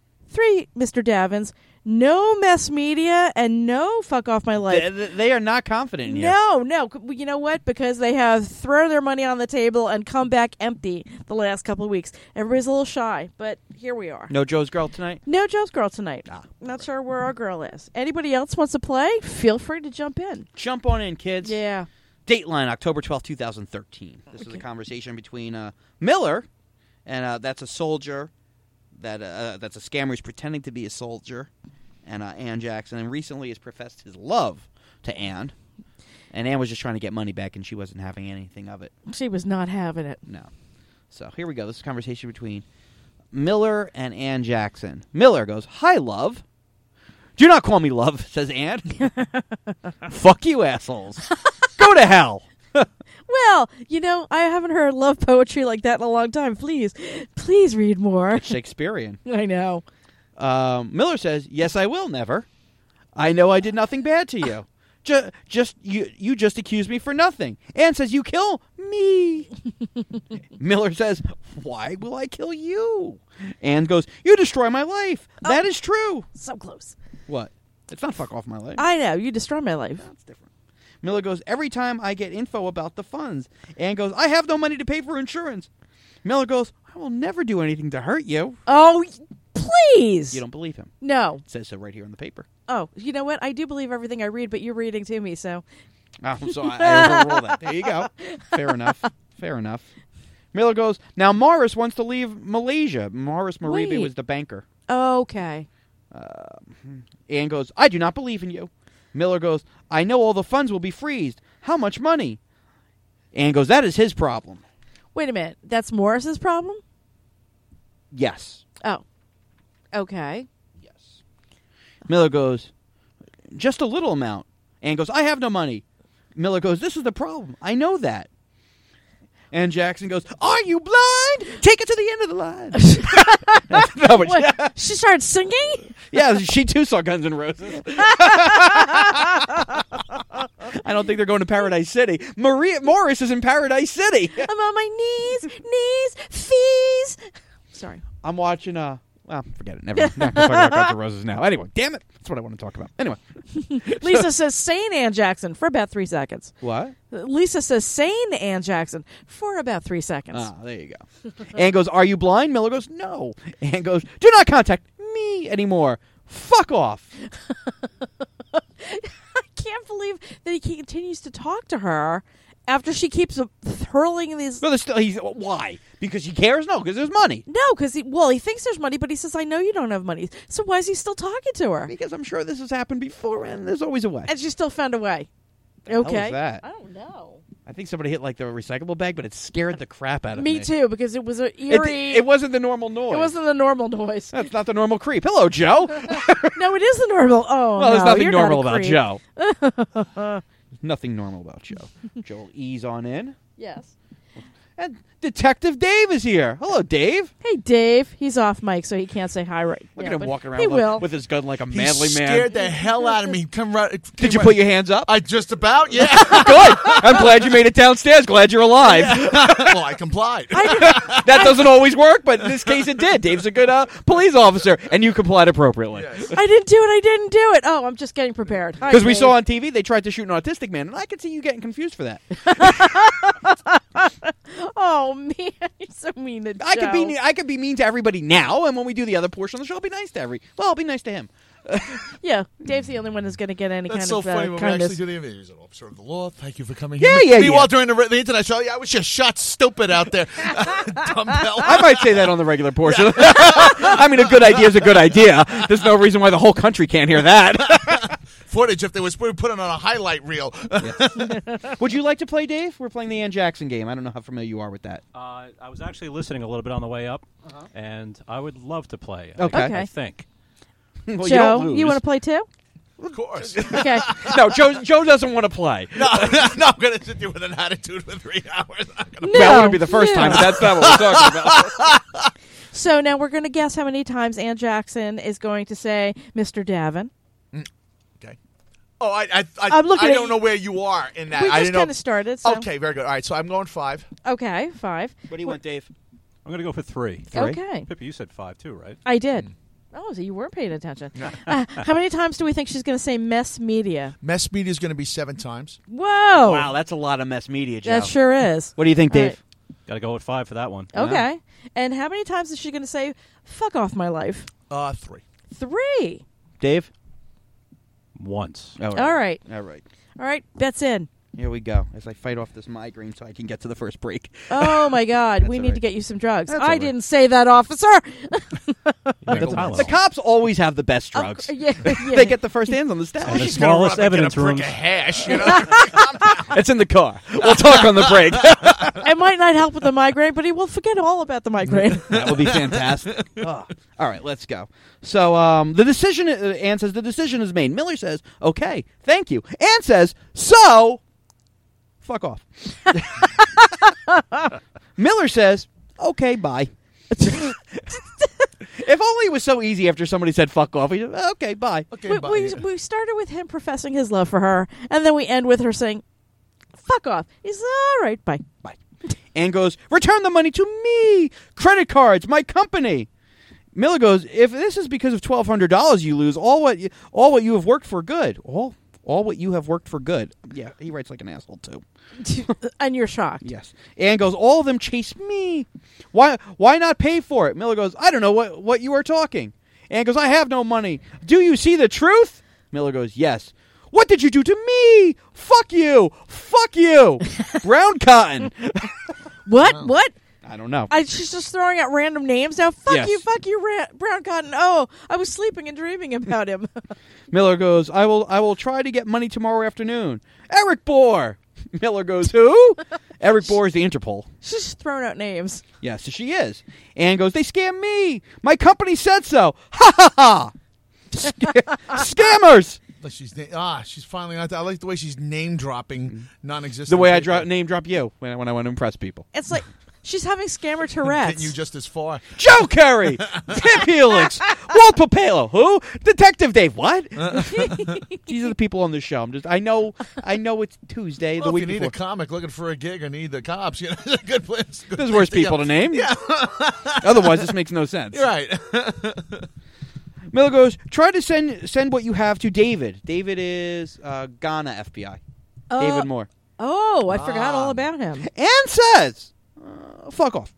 Mr. Davins, no mess media, and no fuck off my life. They are not confident in you. No. You know what? Because they have thrown their money on the table and come back empty the last couple of weeks. Everybody's a little shy, but here we are. No Joe's girl tonight? No Joe's girl tonight. Not sure where our girl is. Anybody else wants to play? Feel free to jump in. Jump on in, kids. Yeah. Dateline, October 12th, 2013. This is a conversation between Miller, and that's a soldier, that's a scammer who's pretending to be a soldier, and Ann Jackson, and recently has professed his love to Ann. And Ann was just trying to get money back, and she wasn't having anything of it. She was not having it. No. So here we go. This is a conversation between Miller and Ann Jackson. Miller goes, "Hi, love." "Do not call me love," says Ann. "Fuck you, assholes. Go to hell." Well, I haven't heard love poetry like that in a long time. Please read more. It's Shakespearean. I know. Miller says, "Yes, I will, never. I know I did nothing bad to you. You just accused me for nothing." Ann says, "You kill me." Miller says, "Why will I kill you?" Ann goes, "You destroy my life. That is true." So close. What? It's not fuck off my life. I know. You destroy my life. That's different. Miller goes, "Every time I get info about the funds." Ann goes, "I have no money to pay for insurance." Miller goes, "I will never do anything to hurt you." Oh, please. You don't believe him. No. It says so right here in the paper. Oh, you know what? I do believe everything I read, but you're reading to me, so. Oh, so I overrule that. There you go. Fair enough. Miller goes, "Now Morris wants to leave Malaysia." Morris Maribe was the banker. Okay. Ann goes, "I do not believe in you." Miller goes, "I know all the funds will be freezed. How much money?" Ann goes, "That is his problem." Wait a minute. That's Morris's problem? Yes. Oh. Okay. Yes. Miller goes, "Just a little amount." Ann goes, "I have no money." Miller goes, "This is the problem. I know that." And Jackson goes, "Are you blind?" blind? Take it to the end of the line. No, but What, she started singing? yeah, she too saw Guns N' Roses. I don't think they're going to Paradise City. Maria Morris is in Paradise City. I'm on my knees, fees. Sorry. I'm watching, well, forget it. Never mind. Not going to talk about Guns N' Roses now. Anyway, damn it. That's what I want to talk about. Anyway. Lisa says sane Ann Jackson for about 3 seconds. What? Lisa says sane Ann Jackson for about 3 seconds. Ah, there you go. Ann goes, are you blind? Miller goes, no. Ann goes, do not contact me anymore. Fuck off. I can't believe that he continues to talk to her after she keeps hurling these. Well, why? Because he cares? No, because there's money. No, because he thinks there's money, but he says, I know you don't have money. So why is he still talking to her? Because I'm sure this has happened before, and there's always a way. And she still found a way. What the hell Okay. was that? I don't know. I think somebody hit like the recyclable bag, but it scared the crap out of me. Me too, because it was an eerie. It wasn't the normal noise. It wasn't the normal noise. That's not the normal creep. Hello, Joe. No, it is the normal. Oh, well, there's no, nothing you're normal not a about creep. Joe. Nothing normal about Joe. Joe will ease on in. Yes. And Detective Dave is here. Hello, Dave. Hey, Dave. He's off mic, so he can't say hi right. Look yeah, at him but walking he around will. with his gun like a He manly man. scared the hell out of me. Did you put your hands up? I just about, yeah. Good. I'm glad you made it downstairs. Glad you're alive. Well, I complied. That doesn't always work, but in this case it did. Dave's a good police officer, and you complied appropriately. Yes. I didn't do it. Oh, I'm just getting prepared. Hi, Because we Dave. saw on TV they tried to shoot an autistic man, and I could see you getting confused for that. Oh man, you're so mean to Joe. I could be mean to everybody now, and when we do the other portion of the show, I'll be nice to I'll be nice to him. Yeah, Dave's the only one who's going to get any That's kind so of funny when we kindness. actually do the interview. He's an officer of the law. Thank you for coming Yeah, here. yeah, Meanwhile, yeah. during the internet show, I was just shot stupid out there. Dumbbell. I might say that on the regular portion. I mean, a good idea is a good idea. There's no reason why the whole country can't hear that. Footage if they was put it on a highlight reel. Would you like to play, Dave? We're playing the Ann Jackson game. I don't know how familiar you are with that. I was actually listening a little bit on the way up, and I would love to play. Okay. I think. Well, Joe, don't lose. you want to play too? Of course. Okay. No, Joe doesn't want to play. No, I'm going to sit there with an attitude for 3 hours. I'm gonna No. That wouldn't be the first time, but that's not what we're talking about. So now we're going to guess how many times Ann Jackson is going to say Mr. Davin. Okay. Oh, I'm looking I at don't you. know where you are in that. We I just didn't know. kind of started. So. Okay, very good. All right, so I'm going 5. Okay, 5. What do you want, Dave? I'm going to go for 3. Okay. Pippi, you said 5 too, right? I did. Oh, so you weren't paying attention. How many times do we think she's going to say mess media? Mess media is going to be 7 times. Whoa. Wow, that's a lot of mess media, Joe. That sure is. What do you think, All Dave? Got to go with 5 for that one. Okay. And how many times is she going to say, fuck off my life? 3. 3. Dave? Once. All All right. All right. All right. Bets in. Here we go, as I fight off this migraine so I can get to the first break. Oh, my God. We all need right. to get you some drugs. That's all I right. didn't say that, officer. The cops always have the best drugs. Yeah, They get the first hands on the And stash. the She's gonna smallest run up and evidence get a brick rooms. of hash, you know? It's in the car. We'll talk on the break. It might not help with the migraine, but he will forget all about the migraine. That would be fantastic. Oh. All right, let's go. So the decision, Ann says, the decision is made. Miller says, okay, thank you. Ann says, so, fuck off. Miller says, okay, bye. If only it was so easy after somebody said fuck off. He said, okay, bye. Okay, we started with him professing his love for her, and then we end with her saying, fuck off. He's all right, bye. Bye. Ann goes, return the money to me. Credit cards, my company. Miller goes, if this is because of $1,200 you lose, all what you have worked for good. All what you have worked for good. Yeah, he writes like an asshole too. And you're shocked. Yes. Ann goes, all of them chase me. Why not pay for it? Miller goes, I don't know what you are talking. Ann goes, I have no money. Do you see the truth? Miller goes, yes. What did you do to me? Fuck you. Fuck you. Brown cotton. What? Wow. What? I don't know. She's just throwing out random names now. Fuck Yes. you, Brown Cotton. Oh, I was sleeping and dreaming about him. Miller goes, I will try to get money tomorrow afternoon. Eric Bohr. Miller goes, who? Eric Bohr is the Interpol. She's just throwing out names. Yes, she is. Ann goes, they scammed me. My company said so. Ha ha ha. Scammers. Like she's finally out there. I like the way she's name dropping non-existent. The way I people. name drop you when I want to impress people. It's like She's having scammer Tourette's. Getting you just as far. Joe Curry, Pip Helix, Walt Papalo. Who? Detective Dave. What? These are the people on this show. I know it's Tuesday. Well, the week if you need before. a comic looking for a gig or need the cops, it's a good place. There's worse people to name. Yeah. Otherwise, this makes no sense. You're right. Miller goes, try to send what you have to David. David is Ghana FBI. David Moore. Oh, I forgot all about him. And says, fuck off.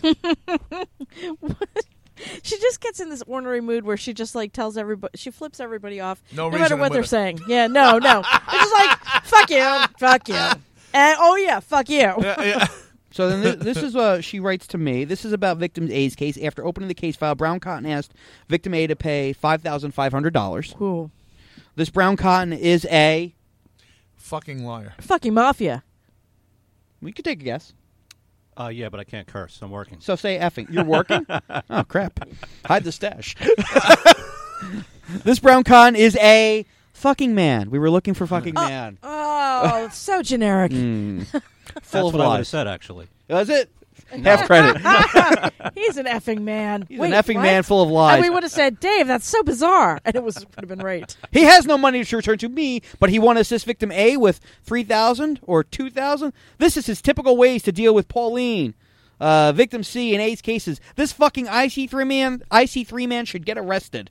She just gets in this ornery mood where she just like tells everybody, she flips everybody off, No matter reason what with they're it. saying. Yeah, no. It's just like, fuck you. And oh yeah, fuck you. Yeah. So then this is she writes to me. This is about victim A's case. After opening the case file, Brown Cotton asked victim A to pay $5,500. Cool. This Brown Cotton is a... Fucking liar. Fucking mafia. We could take a guess. Yeah, but I can't curse. I'm working. So say effing. You're working? Oh, crap. Hide the stash. This Brown Cotton is a fucking man. We were looking for fucking man. Oh, so generic. That's Full of what I would have lies. said, actually. Was it? Half credit. He's an effing man. He's Wait, an effing what? man full of lies. And we would have said, Dave, that's so bizarre. And it would have been right. He has no money to return to me, but he won to assist victim A with $3,000 or $2,000. This is his typical ways to deal with Pauline. Victim C in A's cases. This fucking IC3 man should get arrested.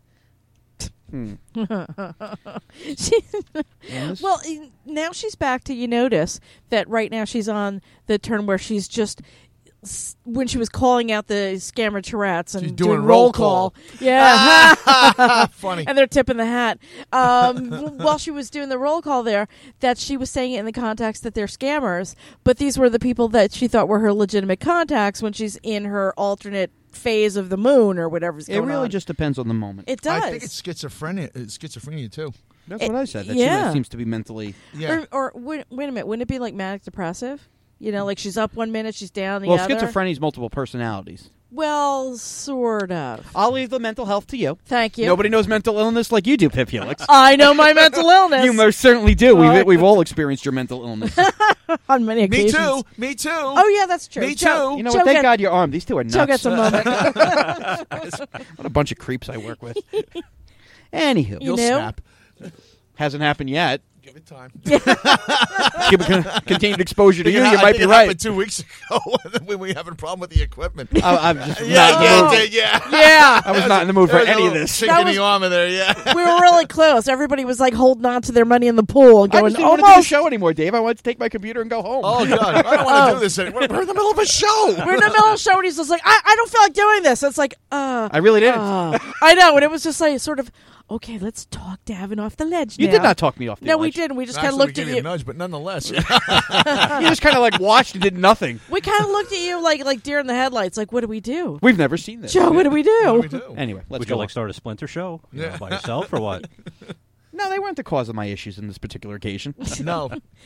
Well, now she's back to, you notice that right now she's on the turn where she's just, when she was calling out the scammer Tourette's and She's doing roll roll call. call. Yeah. Funny. And they're tipping the hat. While she was doing the roll call there, that she was saying it in the context that they're scammers, but these were the people that she thought were her legitimate contacts when she's in her alternate phase of the moon or whatever's going It on. really just depends on the moment. It does. I think it's schizophrenia too. That's what I said. That yeah. she seems to be mentally... Yeah. Or wait a minute, wouldn't it be like manic depressive? You know, like she's up one minute, she's down the Well, other. schizophrenia is multiple personalities. Well, sort of. I'll leave the mental health to you. Thank you. Nobody knows mental illness like you do, Pip Helix. I know my mental illness. You most certainly do. We've all experienced your mental illness. on many Me occasions. too. Me too. Oh yeah, that's true. Me Joe- too. You know Joe what? Thank get- God you're armed. These two are nuts. Joe gets a moment. What a bunch of creeps I work with. Anywho. You'll know? snap. Hasn't happened yet. Give it time. Given continued exposure to you, you I might think be it right. happened 2 weeks ago when we have a problem with the equipment. I'm just not in the Yeah, mood. Yeah. I was not in the mood for any of this. Chink That in was- the arm in there, yeah. We were really close. Everybody was like holding on to their money in the pool and I going, just didn't want to do the almost. show anymore, Dave. I wanted to take my computer and go home. Oh, God. I don't want to do this anymore. We're in the middle of a show. We're in the middle of the show and he's just like, I don't feel like doing this. It's like, I really didn't. I know. And it was just like sort of, okay, let's talk Davin off the ledge You now. did not talk me off the No, we ledge. didn't. We just kind of Actually, looked we at gave you. a nudge, but nonetheless. You just kind of like watched and did nothing. We kind of looked at you like deer in the headlights. Like, what do we do? We've never seen this. Joe, what do we do? What do we do? Anyway, let's Would go you like on. start a Splinter show you know, Yeah. by yourself or what? No, they weren't the cause of my issues in this particular occasion. No.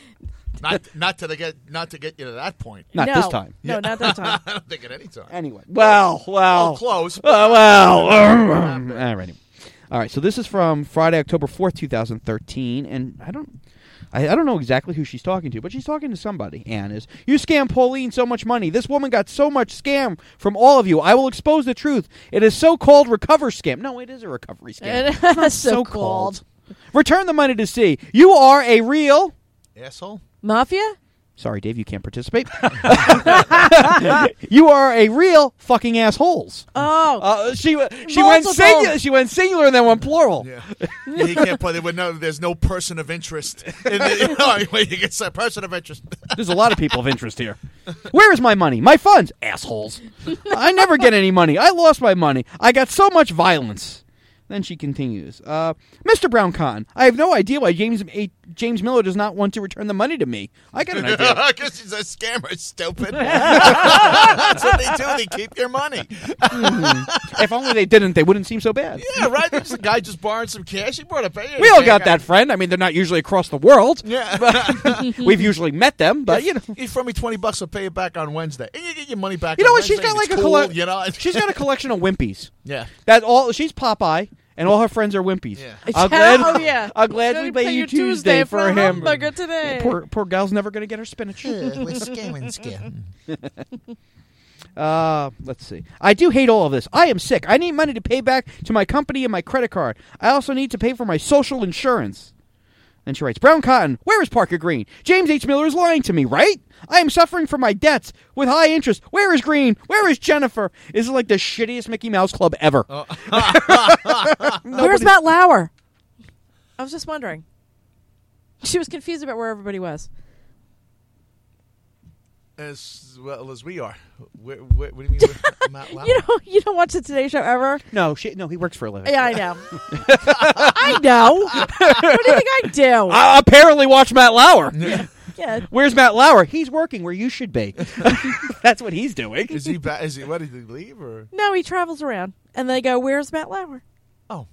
Not to get you to that point. Not no. this time. No, not that time. I don't think at any time. Anyway. Well. Oh, close. Alrighty. All right, so this is from Friday, October 4th, 2013, and I don't know exactly who she's talking to, but she's talking to somebody. Ann is, you scammed Pauline so much money. This woman got so much scam from all of you. I will expose the truth. It is so-called recover scam. No, it is a recovery scam. It's So-called. Return the money to C. You are a real... Asshole. Mafia? Sorry, Dave, you can't participate. You are a real fucking assholes. Oh. She went Multiple. singular. She went singular and then went plural. Yeah. You can't put there's no person of interest. You get a person of interest. There's a lot of people of interest here. Where is my money? My funds, assholes. I never get any money. I lost my money. I got so much violence. Then she continues, Mr. Brown Cotton, I have no idea why James Miller does not want to return the money to me. I got an idea. Because she's a scammer, stupid. That's what they do. They keep your money. If only they didn't, they wouldn't seem so bad. Yeah, right? There's a guy just borrowing some cash. He brought a pay. We all got that friend. I mean, they're not usually across the world. Yeah. We've usually met them, but, you know. You throw me $20, I'll pay you back on Wednesday. And you get your money back You know on what? She's Wednesday, got like and a it's cool, you know? she's got a collection of wimpies. Yeah. She's Popeye, and all her friends are wimpies. Yeah. I'm glad. Oh, yeah. I'm glad we pay you Tuesday for a him. hamburger today. Poor gal's never going to get her spinach. We're scamming. Let's see. I do hate all of this. I am sick. I need money to pay back to my company and my credit card. I also need to pay for my social insurance. Then she writes, Brown Cotton, where is Parker Green? James H. Miller is lying to me, right? I am suffering from my debts with high interest. Where is Green? Where is Jennifer? This is like the shittiest Mickey Mouse Club ever. Where's Matt Lauer? I was just wondering. She was confused about where everybody was. As well as we are. What do you mean with Matt Lauer? You don't watch the Today Show ever? No, he works for a living. Yeah, I know. I know. What do you think I do? I apparently watch Matt Lauer. Yeah. Where's Matt Lauer? He's working where you should be. That's what he's doing. Is he back? What, did he leave? Or? No, he travels around. And they go, where's Matt Lauer? Oh.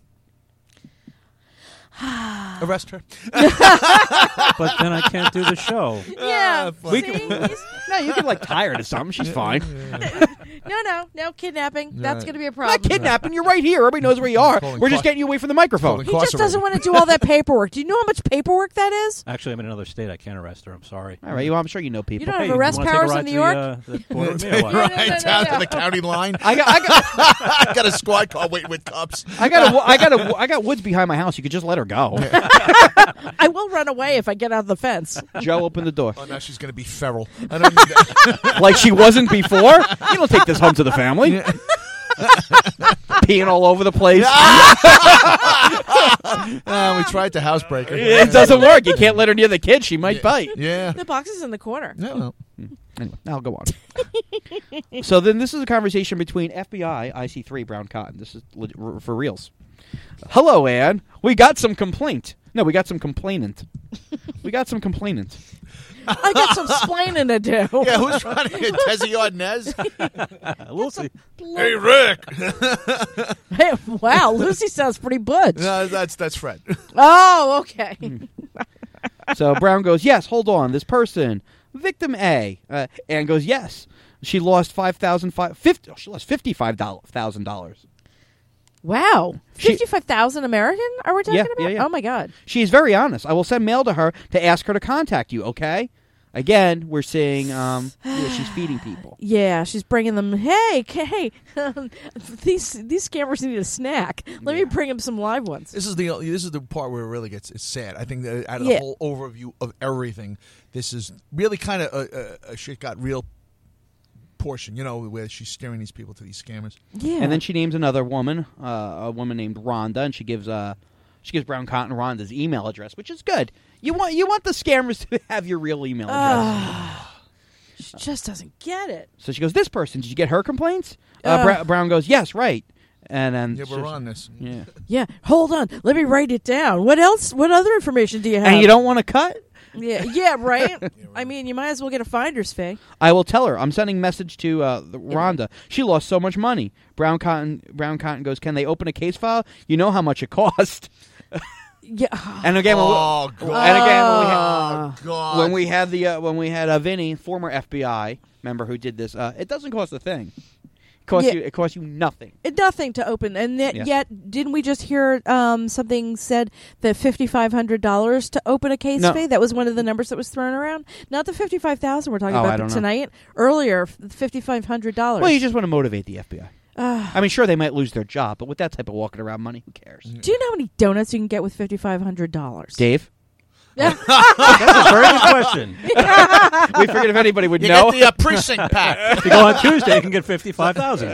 Arrest her. But then I can't do the show. Yeah. No, you can tire to something. She's fine. No kidnapping. That's going to be a problem. Not kidnapping. You're right here. Everybody knows where you are. We're just getting you away from the microphone. He just doesn't want to do all that paperwork. Do you know how much paperwork that is? Actually, I'm in another state. I can't arrest her. I'm sorry. All right. Well, I'm sure you know people. You don't have arrest powers in New York? Right down to the county line. I got a squad car waiting with cups. I got woods behind my house. You could just let her go. I will run away if I get out of the fence. Joe, open the door. Oh, now she's going to be feral. I don't need that. Like she wasn't before? You don't take this home to the family. Peeing all over the place. We tried to housebreak her. It doesn't work. You can't let her near the kid. She might bite. Yeah. The box is in the corner. No, well. Anyway, I'll go on. So then this is a conversation between FBI, IC3, Brown Cotton. This is for reals. Hello, Ann. We got some complaint. No, we got some complainant. We got some complainant. I got some splaining to do. Yeah, who's trying to get Desi Ordonez? Lucy. Hey, Rick. Hey, wow, Lucy sounds pretty butch. No, that's Fred. Oh, okay. So Brown goes, yes, hold on. This person, victim A. Ann goes, yes. She lost $55,000. Wow. 55,000 American? Are we talking about? Yeah. Oh, my God. She's very honest. I will send mail to her to ask her to contact you, okay? Again, we're seeing she's feeding people. Yeah, she's bringing them, hey, these scammers need a snack. Let me bring them some live ones. This is the part where it really gets sad. I think that out of the whole overview of everything, this is really kind of a shit got real portion, where she's steering these people to these scammers. Yeah. And then she names another woman, a woman named Rhonda, and she gives Brown Cotton Rhonda's email address, which is good. You want the scammers to have your real email address. She just doesn't get it. So she goes, this person, did you get her complaints? Brown goes, yes, right. And then we're on this. Yeah. Yeah. Hold on. Let me write it down. What else? What other information do you have? And you don't want to cut? Yeah, right? I mean, you might as well get a finder's fee. I will tell her. I'm sending message to Rhonda. She lost so much money. Brown Cotton goes, can they open a case file? You know how much it cost. Yeah. And again, when we had Vinny, former FBI member who did this, it doesn't cost a thing. It costs you nothing. Nothing to open, and yet didn't we just hear something said that $5,500 to open a case fee? That was one of the numbers that was thrown around. Not the 55,000 we're talking about tonight. Earlier, $5,500. Well, you just want to motivate the FBI. I mean, sure, they might lose their job, but with that type of walking around money, who cares? Do you know how many donuts you can get with $5,500? Dave? That's a very good question. We figured if anybody would know. You get the precinct pack. If you go on Tuesday, you can get 55,000.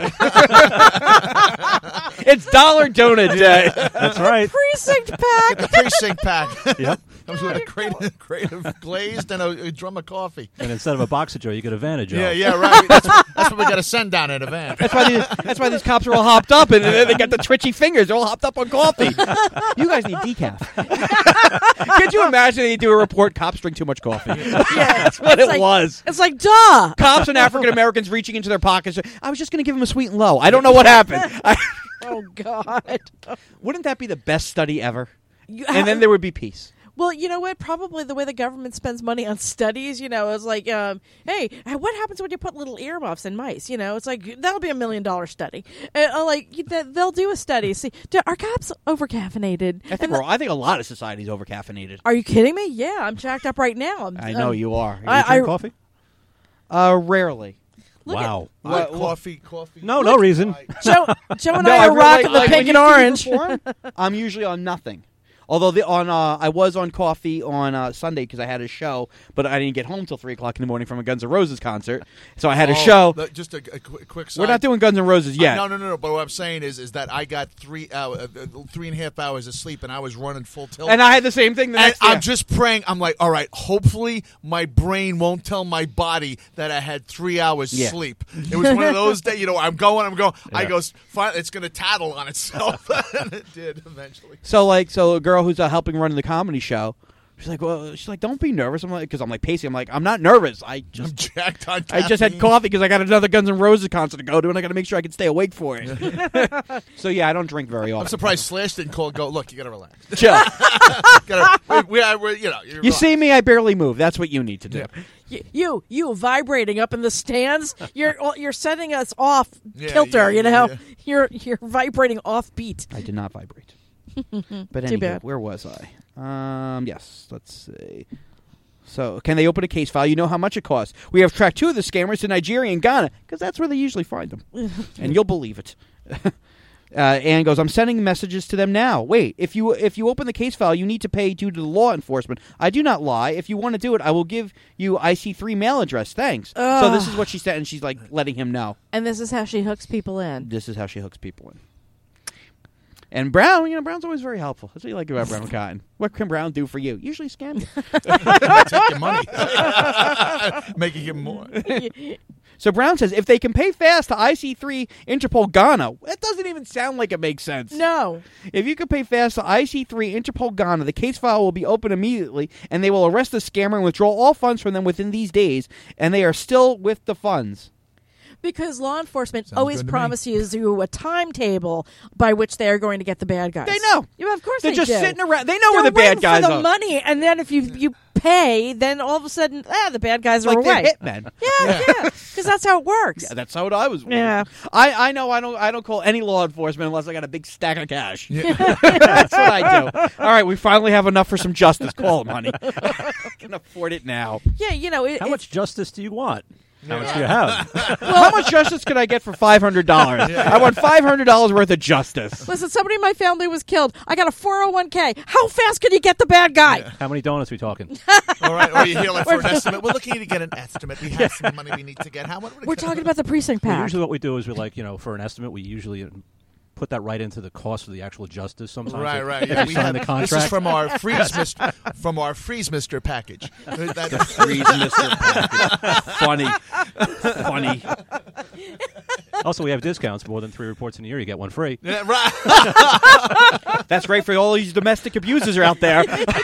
It's Dollar Donut Day. That's right. Precinct pack. Get the precinct pack. Yep. Comes with a crate of glazed and a drum of coffee. And instead of a box of Joe, you get a van of Joe. Yeah, right. That's what we got to send down in a van. That's why these cops are all hopped up, and they got the twitchy fingers. They're all hopped up on coffee. You guys need decaf. Could you imagine they do a report, cops drink too much coffee? Yeah, that's what it was. It's like, duh. Cops and African Americans reaching into their pockets. I was just going to give them a sweet and low. I don't know what happened. Oh, God. Wouldn't that be the best study ever? And then there would be peace. Well, you know what? Probably the way the government spends money on studies, it's like, hey, what happens when you put little earmuffs in mice? It's like, that'll be $1 million study. They'll do a study. See, are cops over-caffeinated? I think a lot of society is over-caffeinated. Are you kidding me? Yeah, I'm jacked up right now. I know you are. You drink coffee? Rarely. Wow. Coffee. No reason. Joe and I are rocking the pink and orange. I'm usually on nothing. Although I was on coffee on Sunday because I had a show, but I didn't get home till 3 o'clock in the morning from a Guns N' Roses concert. So I had a show. Just a quick side. We're not doing Guns N' Roses yet. No. But what I'm saying is that I got 3.5 hours of sleep, and I was running full tilt. And I had the same thing the next day. I'm just praying. I'm like, all right, hopefully my brain won't tell my body that I had 3 hours sleep. It was one of those days, I'm going. Yeah. I goes, fine, it's going to tattle on itself. And it did eventually. So a girl who's helping run the comedy show, she's like, don't be nervous. I'm like, because I'm like pacing. I'm like, I'm not nervous. I'm jacked on I just had coffee because I got another Guns N' Roses concert to go to, and I got to make sure I can stay awake for it. So yeah, I don't drink very often. I'm surprised Slash didn't call and go, look, you got to relax. Chill. You see me, I barely move. That's what you need to do. Yeah. You vibrating up in the stands. You're setting us off kilter. You're vibrating off beat. I did not vibrate. But Too bad. Where was I? Yes, let's see. So, can they open a case file? You know how much it costs. We have tracked 2 of the scammers to Nigeria and Ghana, because that's where they usually find them. And you'll believe it. Ann goes, I'm sending messages to them now. Wait, if you open the case file, you need to pay due to the law enforcement. I do not lie. If you want to do it, I will give you IC3 mail address. Thanks. So this is what she said, and she's like letting him know. And this is how she hooks people in. And Brown, Brown's always very helpful. That's what you like about Brown Cotton. What can Brown do for you? Usually scam you. Take your money. Make you give him more. So Brown says, if they can pay fast to IC3 Interpol Ghana, that doesn't even sound like it makes sense. No. If you can pay fast to IC3 Interpol Ghana, the case file will be open immediately, and they will arrest the scammer and withdraw all funds from them within these days, and they are still with the funds. Because law enforcement always promises you a timetable by which they are going to get the bad guys. They know. Yeah, of course They're they just do. sitting around. They know where the bad guys for are. the money, and then if you pay, then all of a sudden, the bad guys are like away. They're hitmen. Yeah, because that's how it works. Yeah, that's how I was. Yeah, I know. I don't call any law enforcement unless I got a big stack of cash. Yeah. That's what I do. All right, we finally have enough for some justice. Call them, honey. I can afford it now. Yeah, how much justice do you want? How much do you have? Well, how much justice can I get for $500? I want $500 worth of justice. Listen, somebody in my family was killed. I got a 401k. How fast can you get the bad guy? Yeah. How many donuts are we talking? All right, or you hear like for an estimate. We're looking to get an estimate. We have some money we need to get. We're talking about the precinct pack. Well, usually what we do is we're like, for an estimate, we usually put that right into the cost of the actual justice sometimes. Right. Yeah, we sign the contract. This is from our Freeze Mister package. The Freeze Mister package. Funny. Also, we have discounts. More than 3 reports in a year, you get one free. Yeah, right. That's great for all these domestic abusers out there.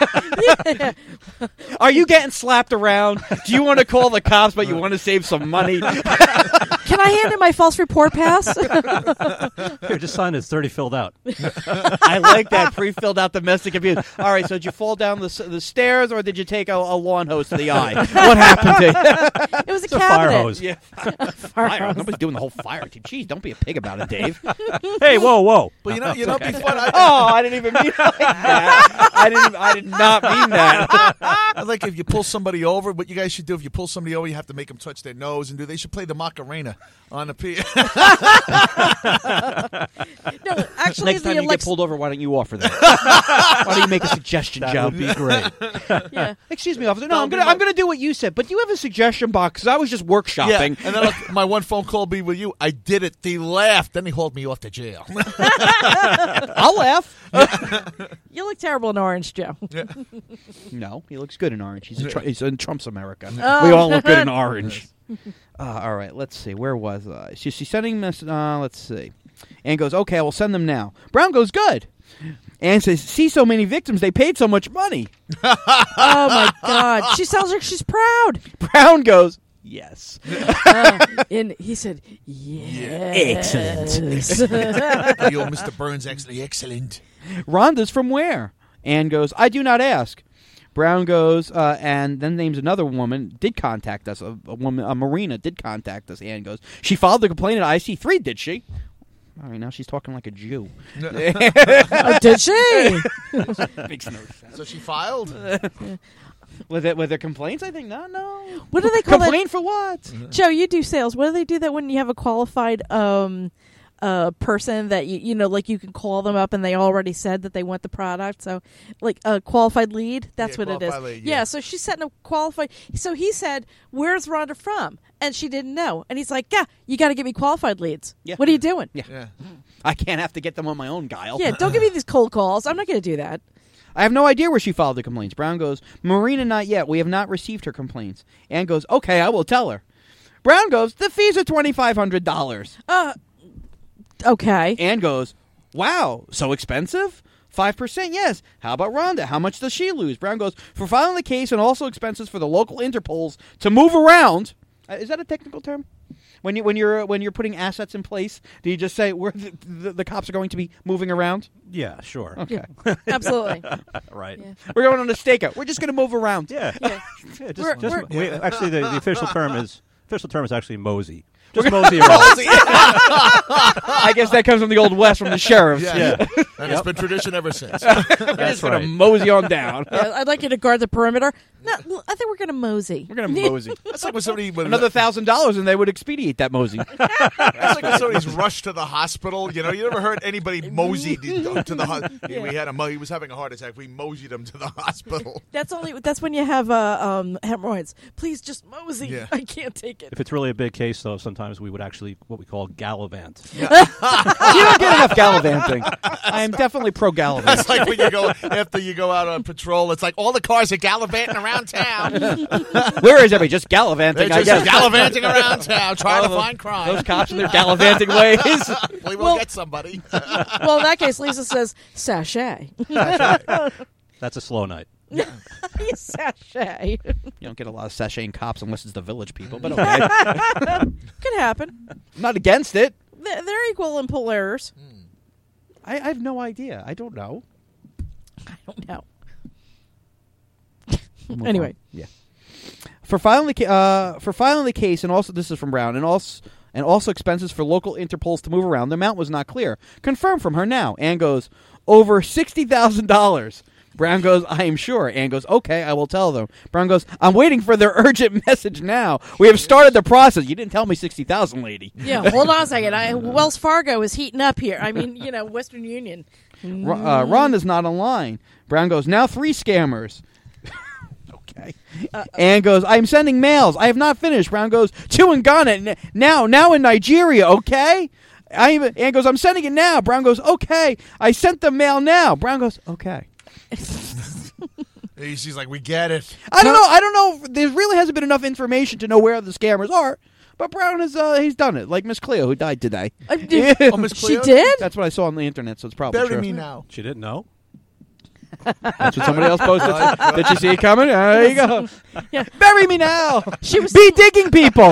Are you getting slapped around? Do you want to call the cops, but you want to save some money? Can I hand in my false report pass? Here, just sign it. It's 30 filled out. I like that pre-filled out domestic abuse. All right, so did you fall down the stairs, or did you take a lawn hose to the eye? What happened to you? It was a cabinet. Fire hose. Yeah. Fire hose. Nobody's doing the whole fire team. Jeez, don't be a pig about it, Dave. Hey, whoa. But you know, okay. before I didn't even mean it like that. I did not mean that. Like if you pull somebody over, what you guys should do if you pull somebody over, you have to make them touch their nose and they should play the Macarena on the P. No, actually, next time you get pulled over, why don't you offer that? Why don't you make a suggestion, that Joe? Would be great. Yeah. Excuse me, officer. No, I'm gonna do what you said. But do you have a suggestion box? Because I was just workshopping. Yeah. And then my one phone call will be with you. I did it. They laughed. Then they hauled me off to jail. I'll laugh. You look terrible in orange, Joe. Yeah. No, he looks good in orange. He's in Trump's America. We all look good in orange. All right, let's see. Where was I? She's sending message. Let's see. Ann goes, okay, I will send them now. Brown goes, good. Ann says, see so many victims, they paid so much money. Oh, my God. She sounds like she's proud. Brown goes, yes. And he said, yes. Excellent. Yo, Mr. Burns, excellent. Rhonda's from where? Ann goes, I do not ask. Brown goes, and then names another woman, did contact us. A Marina did contact us. Ann goes, she filed the complaint at IC3, did she? All right, now she's talking like a Jew. Oh, did she? Makes no sense. So she filed? With their complaints, I think no. What do they call Complain for what? Joe, you do sales. What do they do that when you have a qualified person that you know, like you can call them up and they already said that they want the product? So, like a qualified lead. That's what it is. Lead, yeah. So she's setting up qualified. So he said, "Where's Rhonda from?" And she didn't know. And he's like, "Yeah, you got to give me qualified leads. Yeah. What are you doing? Yeah. I can't have to get them on my own, Guile. Yeah, don't give me these cold calls. I'm not going to do that." I have no idea where she filed the complaints. Brown goes, Marina, not yet. We have not received her complaints. Ann goes, okay, I will tell her. Brown goes, the fees are $2,500. Okay. Ann goes, wow, so expensive? 5%, yes. How about Rhonda? How much does she lose? Brown goes, for filing the case and also expenses for the local Interpols to move around. Is that a technical term? When you're putting assets in place, do you just say where the cops are going to be moving around? Yeah, sure. Okay. Yeah, absolutely. Right. Yeah. We're going on a stakeout. We're just going to move around. Yeah. Yeah. Actually, the official term is actually mosey. Just mosey around. I guess that comes from the Old West, from the sheriffs. Yeah. And it's been tradition ever since. That's right. going to mosey on down. Yeah, I'd like you to guard the perimeter. No, I think we're going to mosey. We're going to mosey. That's like when somebody Another $1,000 and they would expedite that mosey. That's like when somebody's rushed to the hospital. You know, you never heard anybody moseyed to the hospital. Yeah. He was having a heart attack. We moseyed him to the hospital. That's when you have hemorrhoids. Please just mosey. Yeah. I can't take it. If it's really a big case, though, sometimes we would actually what we call gallivant. You don't get enough gallivanting. I am definitely pro-gallivant. It's like when you go after you go out on patrol. It's like all the cars are gallivanting around town. Where is everybody? Just gallivanting, They're I just guess. gallivanting around town, trying to find crime. Those cops in their gallivanting ways. We will get somebody. Well, in that case, Lisa says sachet. That's a slow night. Sachet. You don't get a lot of sashaying cops unless it's the village people, but okay. Could happen. I'm not against it. They're equal in polarers. I have no idea. I don't know. I don't know. We'll Anyway. on. Yeah. For filing the case, and also this is from Brown, and also expenses for local Interpols to move around, the amount was not clear. Confirmed from her now. Ann goes, over $60,000. Brown goes, I am sure. Ann goes, okay, I will tell them. Brown goes, I'm waiting for their urgent message now. We have started the process. You didn't tell me 60,000, lady. Yeah, hold on a second. Wells Fargo is heating up here. I mean, Western Union. Rhonda's not online. Brown goes, now 3 scammers. Okay. Ann goes, I'm sending mails. I have not finished. Brown goes, 2 in Ghana. Now in Nigeria, okay? Ann goes, I'm sending it now. Brown goes, okay. I sent the mail now. Brown goes, okay. She's like, we get it. I don't know. There really hasn't been enough information to know where the scammers are. But Brown he's done it, like Miss Cleo, who died today. Oh, Miss Cleo? She did? That's what I saw on the internet, so it's probably Bury true. me now. She didn't know. That's what somebody else posted. Did you see it coming? There you go. Yeah. Bury me now. She was Be digging, people.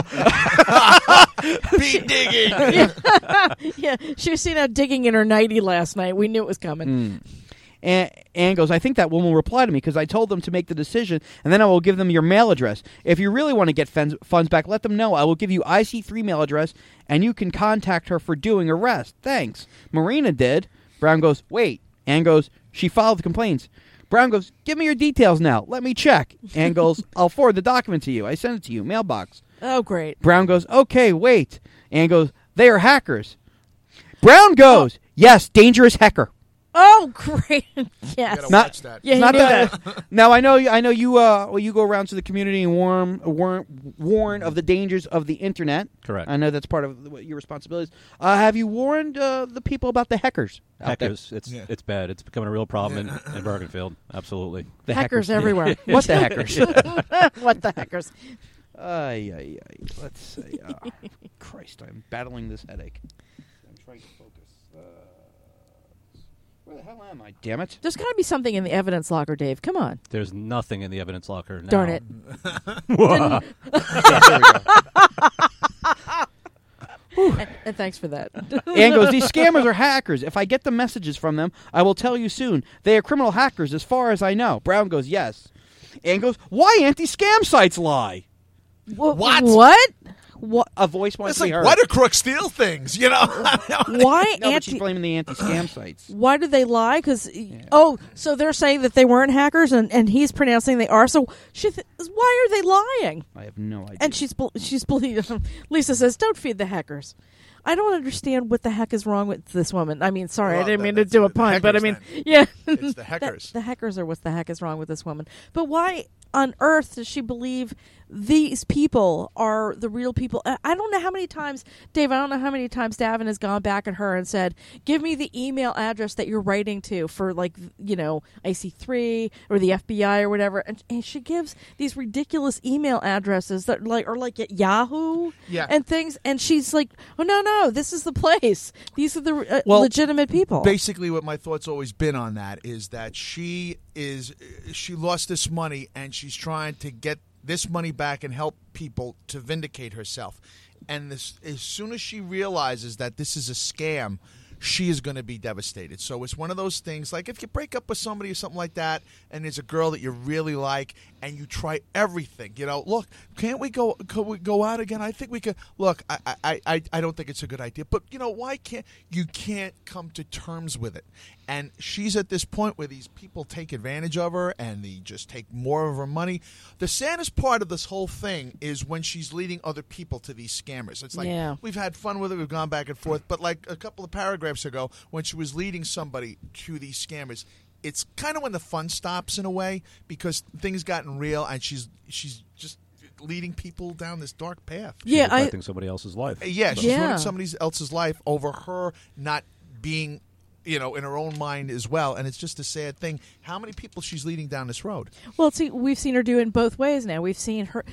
Be digging. Yeah, she was seen out digging in her nightie last night. We knew it was coming. Ann goes, I think that woman will reply to me because I told them to make the decision, and then I will give them your mail address. If you really want to get funds back, let them know. I will give you IC3 mail address, and you can contact her for doing arrest. Thanks. Marina did. Brown goes, wait. Ann goes, she filed the complaints. Brown goes, give me your details now. Let me check. Ann goes, I'll forward the document to you. I sent it to you. Mailbox. Oh, great. Brown goes, okay, wait. Ann goes, they are hackers. Brown goes, yes, dangerous hacker. Oh, great. Yes. You gotta watch that. Yeah, he Not knew that. Now I know you. You go around to the community and warn of the dangers of the internet. Correct. I know that's part of what your responsibilities. Have you warned the people about the hackers? out there? Hackers, it's bad. It's becoming a real problem in Bergenfield. Absolutely. The hackers everywhere. What the hackers? What the hackers? Let's see. Christ, I'm battling this headache. I'm trying to focus. Where the hell am I? Damn it! There's got to be something in the evidence locker, Dave. Come on. There's nothing in the evidence locker now. Darn it. And thanks for that. Ann goes, these scammers are hackers. If I get the messages from them, I will tell you soon. They are criminal hackers as far as I know. Brown goes, yes. Ann goes, why anti-scam sites lie? What? a voice wants It's to be like, heard. why do crooks steal things? You know? Why No, but she's blaming the anti-scam sites. Why did they lie? Because so they're saying that they weren't hackers, and he's pronouncing they are. So why are they lying? I have no idea. And she's believing. Lisa says, "Don't feed the hackers." I don't understand what the heck is wrong with this woman. I mean, sorry, Well, I didn't mean to do a pun, but I mean, it's the hackers. the hackers are what the heck is wrong with this woman. But why on earth does she believe these people are the real people? I don't know how many times, Dave, I don't know how many times Davin has gone back at her and said, give me the email address that you're writing to for, like, you know, IC3 or the FBI or whatever. And she gives these ridiculous email addresses that are like at Yahoo and things. And she's like, oh, no, this is the place. These are the legitimate people. Basically, what my thought's always been on that is that she lost this money and she's trying to get this money back and help people to vindicate herself. And as soon as she realizes that this is a scam, she is going to be devastated. So it's one of those things, like if you break up with somebody or something like that, and there's a girl that you really like, and you try everything, you know, look, can't we go out again? I think we could. Look, I don't think it's a good idea, but you know, why can't you come to terms with it? And she's at this point where these people take advantage of her and they just take more of her money. The saddest part of this whole thing is when she's leading other people to these scammers. It's like, we've had fun with it, we've gone back and forth, but like a couple of paragraphs ago, when she was leading somebody to these scammers, it's kind of when the fun stops in a way, because things gotten real and she's just leading people down this dark path. She's affecting somebody else's life. She's ruining somebody else's life over her not being, you know, in her own mind as well. And it's just a sad thing how many people she's leading down this road. Well, see, we've seen her do it in both ways now. We've seen her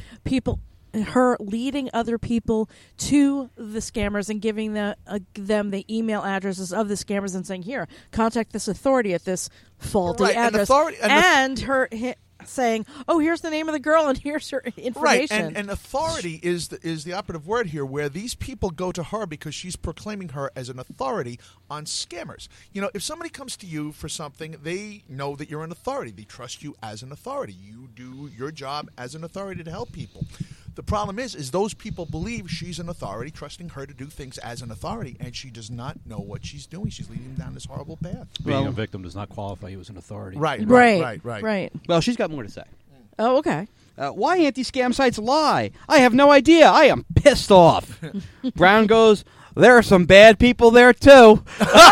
leading other people to the scammers and giving them the email addresses of the scammers and saying, here, contact this authority at this faulty address. And her saying, oh, here's the name of the girl and here's her information. Right, and authority is the operative word here, where these people go to her because she's proclaiming her as an authority on scammers. You know, if somebody comes to you for something, they know that you're an authority. They trust you as an authority. You do your job as an authority to help people. The problem is those people believe she's an authority, trusting her to do things as an authority, and she does not know what she's doing. She's leading them down this horrible path. Being a victim does not qualify you as an authority. Right. Well, she's got more to say. Oh, okay. Why anti-scam sites lie? I have no idea. I am pissed off. Brown goes, there are some bad people there, too.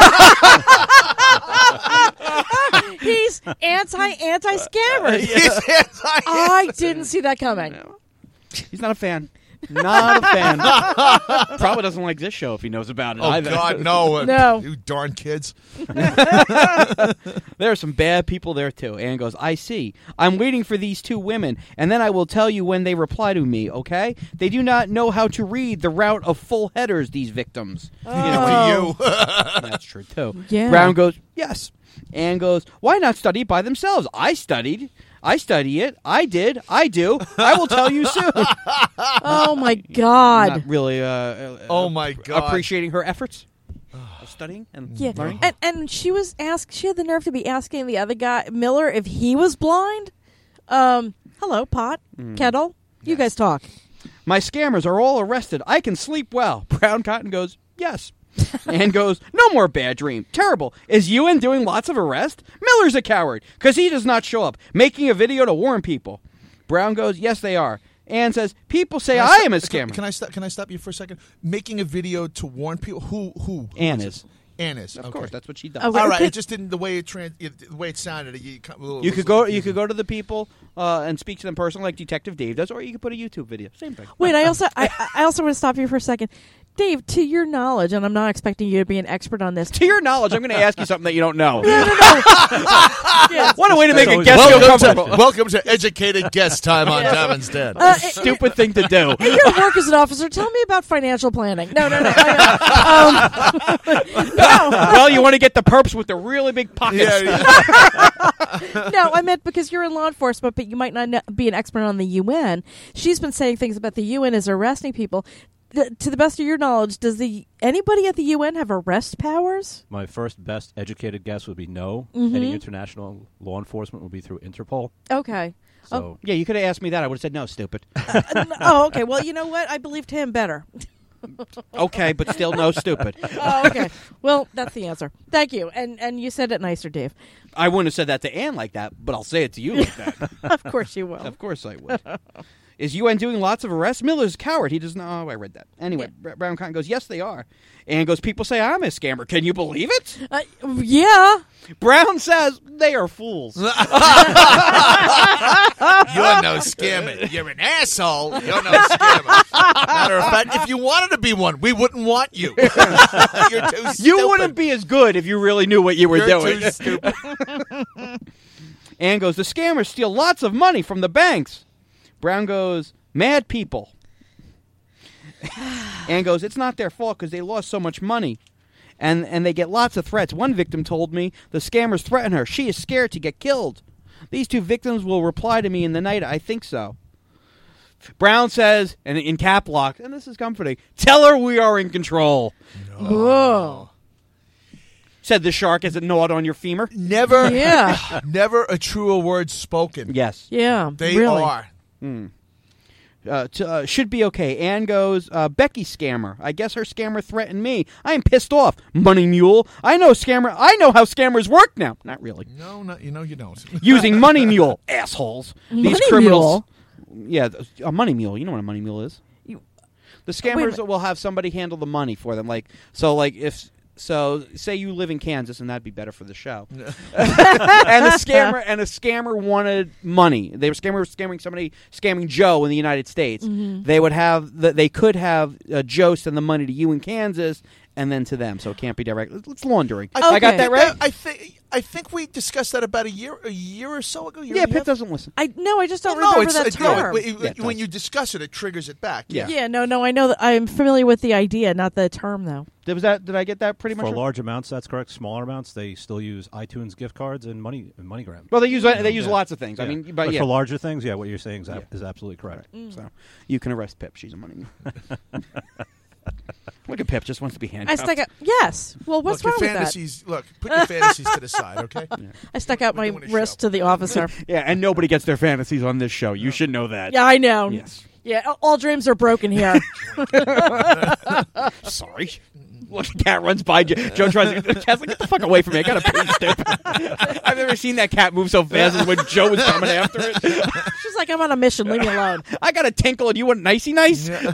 He's anti-scammer. I didn't see that coming. No. He's not a fan. Not a fan. Probably doesn't like this show if he knows about it either. Oh, God, no. No. You darn kids. There are some bad people there, too. Ann goes, I see. I'm waiting for these two women, and then I will tell you when they reply to me, okay? They do not know how to read the route of full headers, these victims. Oh. That's true, too. Yeah. Brown goes, yes. Ann goes, why not study it by themselves? I studied. I study it. I did. I do. I will tell you soon. Oh, my God. Not really oh, my God. appreciating her efforts of studying and learning. And she was she had the nerve to be asking the other guy, Miller, if he was blind. Hello, Pot, Kettle. You guys talk. My scammers are all arrested. I can sleep well. Brown Cotton goes, yes. Ann goes, no more bad dream. Terrible. Is Ewan doing lots of arrests? Miller's a coward because he does not show up, making a video to warn people. Brown goes, yes, they are. Ann says, people say I am a scammer. Can I stop you for a second? Making a video to warn people? Who Ann is. Ann is. Of course, that's what she does. Oh, all right, it just didn't the way it sounded. You could go to the people and speak to them personally, like Detective Dave does, or you could put a YouTube video. Same thing. Wait, I also want to stop you for a second. Dave, to your knowledge, and I'm not expecting you to be an expert on this. To your knowledge, I'm going to ask you something that you don't know. No. Yes. What a way to make a guest feel comfortable. Welcome to Educated Guest Time on Davin's Den. Stupid thing to do. In your work as an officer, tell me about financial planning. No. No. Well, you want to get the perps with the really big pockets. No, I meant because you're in law enforcement, but you might not be an expert on the UN. She's been saying things about the UN as arresting people. To the best of your knowledge, does anybody at the UN have arrest powers? My first best educated guess would be no. Mm-hmm. Any international law enforcement would be through Interpol. Okay. So Yeah, you could have asked me that. I would have said no, stupid. Oh, okay. Well, you know what? I believed him better. Okay, but still no, stupid. Oh, okay. Well, that's the answer. Thank you. And you said it nicer, Dave. I wouldn't have said that to Ann like that, but I'll say it to you like that. Of course you will. Of course I would. Is UN doing lots of arrests? Miller's a coward. He doesn't know. Oh, I read that. Anyway, Brown Cotton goes, yes, they are. Ann goes, people say I'm a scammer. Can you believe it? Yeah. Brown says they are fools. You're no scammer. You're an asshole. You're no scammer. Matter of fact, if you wanted to be one, we wouldn't want you. You're too stupid. You wouldn't be as good if you really knew what you were doing. Too stupid. Ann goes, the scammers steal lots of money from the banks. Brown goes, mad people. Ann goes, it's not their fault because they lost so much money. And they get lots of threats. One victim told me the scammers threaten her. She is scared to get killed. These two victims will reply to me in the night. I think so. Brown says, and in cap lock, and this is comforting, tell her we are in control. No. Whoa. Said the shark as it gnawed on your femur. Never, Yeah. never a truer word spoken. Yes. Yeah. They really. are. Should be okay. Ann goes, Becky scammer. I guess her scammer threatened me. I am pissed off. Money mule. I know how scammers work now. Not really. No, you don't. Using money mule. Assholes. These Money criminals. mule? Yeah, a money mule. You know what a money mule is. The scammers will have somebody handle the money for them. So say you live in Kansas, and that'd be better for the show. and a scammer wanted money. They were scamming Joe in the United States. Mm-hmm. They could have Joe send the money to you in Kansas and then to them. So it can't be direct. It's laundering. Okay. I got that right. I think we discussed that about a year or so ago. Yeah, Pitt doesn't listen. I just don't remember that term. When you discuss it, it triggers it back. Yeah. No, I know that I'm familiar with the idea, not the term though. Did I get that pretty much? For right? large amounts, that's correct. Smaller amounts, they still use iTunes gift cards and MoneyGram. Well, they use lots of things. Yeah. I mean, but yeah. for larger things, what you're saying is absolutely correct. So you can arrest Pip. She's a money mule. Look at Pip. Just wants to be handcuffed. Yes. Well, what's wrong with that? Look, put your fantasies to the side, okay? that? I stuck out my doing a wrist show. to the officer. Yeah, and nobody gets their fantasies on this show. You should know that. Yeah, I know. Yes. Yeah, all dreams are broken here. Sorry. Look, the cat runs by. Joe tries to... Cat's like, get the fuck away from me. I got to pee, stupid. I've never seen that cat move so fast as when Joe was coming after it. She's like, I'm on a mission. Leave me alone. I got a tinkle and you want nicey nice? Yeah.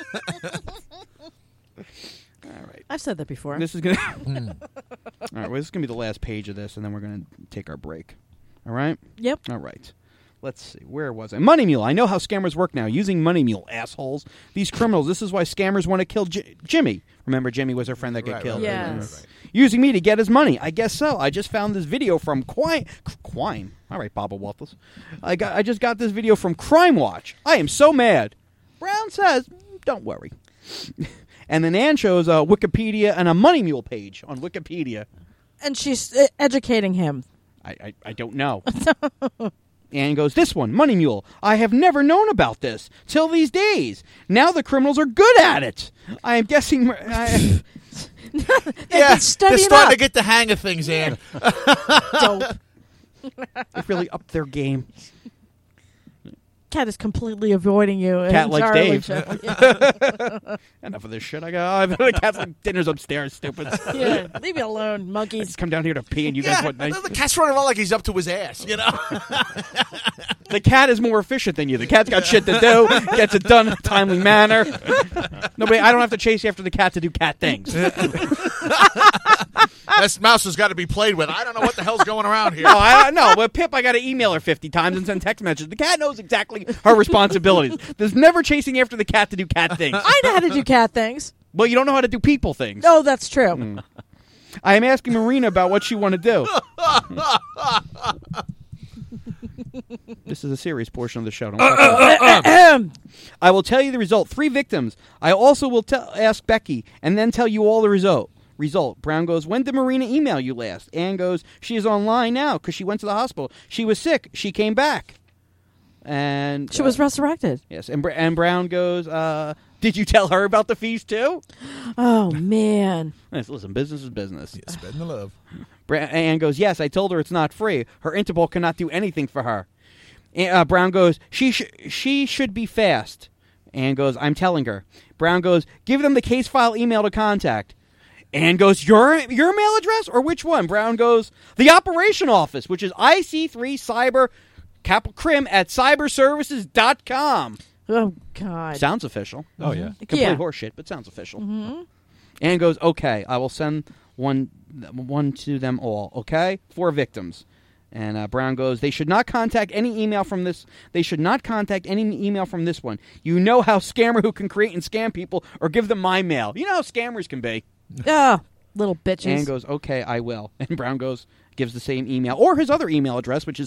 All right. I've said that before. This is going to... All right, well, this is going to be the last page of this, and then we're going to take our break. All right? Yep. All right. Let's see. Where was I? Money Mule. I know how scammers work now. Using Money Mule, assholes. These criminals. This is why scammers want to kill Jimmy. Remember, Jimmy was her friend that got killed. Yes. Right. Using me to get his money. I guess so. I just found this video from Quine. All right, Baba Waffles. I just got this video from Crime Watch. I am so mad. Brown says, don't worry. And then Ann shows Wikipedia and a Money Mule page on Wikipedia. And she's educating him. I don't know. Ann goes, this one, Money Mule. I have never known about this till these days. Now the criminals are good at it. I am guessing... Yeah, they're starting to get the hang of things, Ann. Dope. They've really upped their game. Cat is completely avoiding you. Cat likes Dave. Yeah. Enough of this shit. The cat's like, dinner's upstairs, stupid. Yeah, leave me alone, monkeys. Just come down here to pee and you guys want nice... The cat's running around like he's up to his ass, you know? The cat is more efficient than you. The cat's got shit to do, gets it done in a timely manner. I don't have to chase after the cat to do cat things. This mouse has got to be played with. I don't know what the hell's going around here. No, but Pip, I got to email her 50 times and send text messages. The cat knows exactly her responsibilities. There's never chasing after the cat to do cat things. I know how to do cat things. Well, you don't know how to do people things. Oh, that's true. I am asking Marina about what she want to do. This is a serious portion of the show. Don't I will tell you the result. 3 victims. I also will ask Becky and then tell you all the result. Brown goes, when did Marina email you last? Ann goes, she is online now because she went to the hospital. She was sick. She came back. And she was resurrected. Yes. And Brown goes, did you tell her about the fees too? Oh, man. Listen, business is business. Yeah, spreading the love. Ann goes, yes, I told her it's not free. Her Interpol cannot do anything for her. Brown goes, she should be fast. Ann goes, I'm telling her. Brown goes, give them the case file email to contact. Ann goes, your mail address or which one? Brown goes, the operation office, which is IC3 Cyber Crim at cyberservices.com. Oh, God. Sounds official. Oh, yeah. Complete horseshit, but sounds official. Mm-hmm. Ann goes, okay, I will send one to them all, okay? 4 victims. And Brown goes, they should not contact any email from this. They should not contact any email from this one. You know how scammer who can create and scam people or give them my mail. You know how scammers can be. Little bitches. Ann goes, okay, I will. And Brown gives the same email or his other email address, which is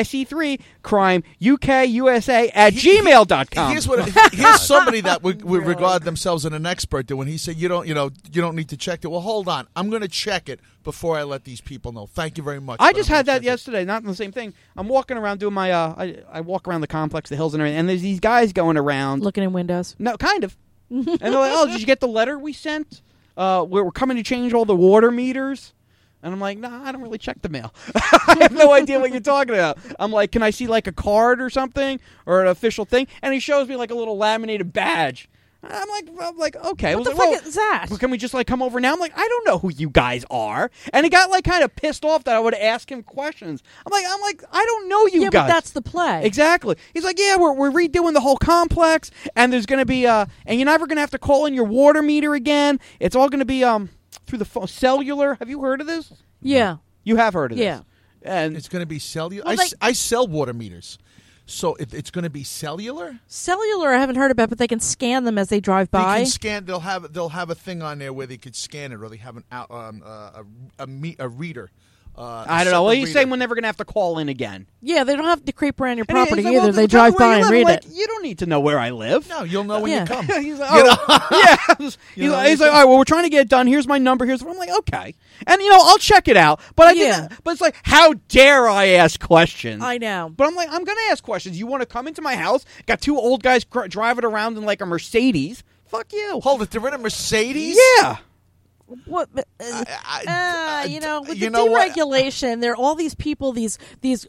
IC3CrimeUKUSA@gmail.com. Here's somebody that would regard themselves as an expert. That when he said you don't need to check it. Well, hold on, I'm going to check it before I let these people know. Thank you very much. I just had that yesterday. Not the same thing. I'm walking around doing my. I walk around the complex, the hills, and everything, and there's these guys going around looking in windows. No, kind of. And they're like, "Oh, did you get the letter we sent? We're coming to change all the water meters." And I'm like, nah, I don't really check the mail. I have no idea what you're talking about. I'm like, can I see like a card or something or an official thing? And he shows me like a little laminated badge. I'm like, okay. What the fuck is that? Can we just like come over now? I'm like, I don't know who you guys are. And he got like kind of pissed off that I would ask him questions. I'm like, I don't know you guys. Yeah, but that's the play. Exactly. He's like, yeah, we're redoing the whole complex, and there's going to be and you're never going to have to call in your water meter again. It's all going to be through the phone, cellular. Have you heard of this? Yeah. You have heard of this? Yeah. And it's going to be cellular. Well, I sell water meters. So it's going to be cellular? Cellular, I haven't heard about, but they can scan them as they drive by. They can scan. They'll have a thing on there where they could scan it, or they have a reader. I don't know. Well, he's saying we're never going to have to call in again. Yeah, they don't have to creep around your property like, either. Well, they drive by and read it. You don't need to know where I live. No, you'll know when you come. He's like, yeah. He's like, all right, well, we're trying to get it done. Here's my number. I'm like, okay. And, I'll check it out. But but it's like, how dare I ask questions? I know. But I'm like, I'm going to ask questions. You want to come into my house? Got 2 old guys driving around in like a Mercedes. Fuck you. Hold it. They're in a Mercedes? Yeah. What? With the deregulation, there are all these people, these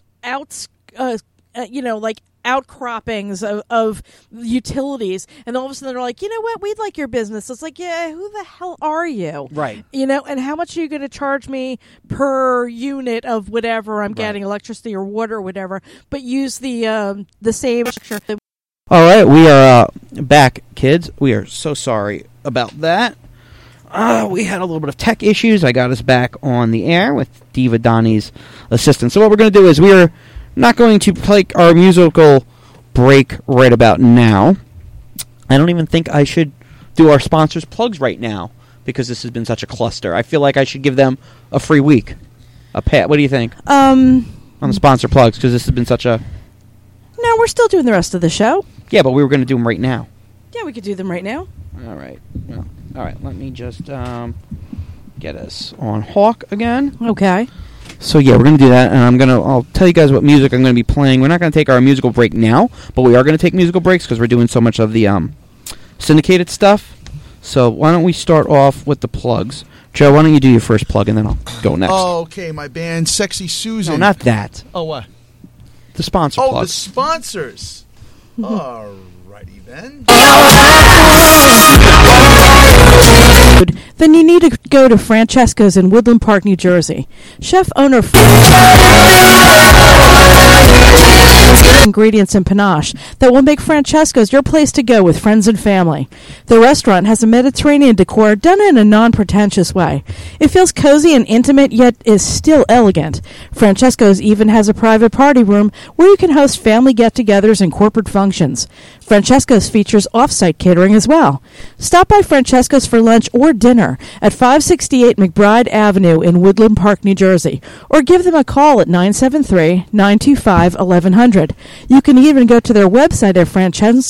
like outcroppings of utilities, and all of a sudden they're like, you know what, we'd like your business. It's like, yeah, who the hell are you? Right. And how much are you going to charge me per unit of whatever I'm getting, electricity or water or whatever, but use the same structure. All right, we are back, kids. We are so sorry about that. We had a little bit of tech issues. I got us back on the air with Diva Donnie's assistant. So what we're going to do is we're not going to play our musical break right about now. I don't even think I should do our sponsors' plugs right now because this has been such a cluster. I feel like I should give them a free week. What do you think? On the sponsor plugs, because this has been such a... No, we're still doing the rest of the show. Yeah, but we were going to do them right now. Yeah, we could do them right now. All right. Well, all right, let me just get us on Hawk again. Okay. So, yeah, we're going to do that, and I'll tell you guys what music I'm going to be playing. We're not going to take our musical break now, but we are going to take musical breaks because we're doing so much of the syndicated stuff. So why don't we start off with the plugs? Joe, why don't you do your first plug, and then I'll go next. Oh, okay, my band, Sexy Susan. No, not that. Oh, what? The sponsor plug. Oh, the sponsors. All righty, then. Then you need to go to Francesco's in Woodland Park, New Jersey. Chef owner ingredients and panache that will make Francesco's your place to go with friends and family. The restaurant has a Mediterranean decor done in a non-pretentious way. It feels cozy and intimate, yet is still elegant. Francesco's even has a private party room where you can host family get-togethers and corporate functions. Francesco's features off-site catering as well. Stop by Francesco's for lunch or dinner at 568 McBride Avenue in Woodland Park, New Jersey, or give them a call at 973-925-1100. You can even go to their website at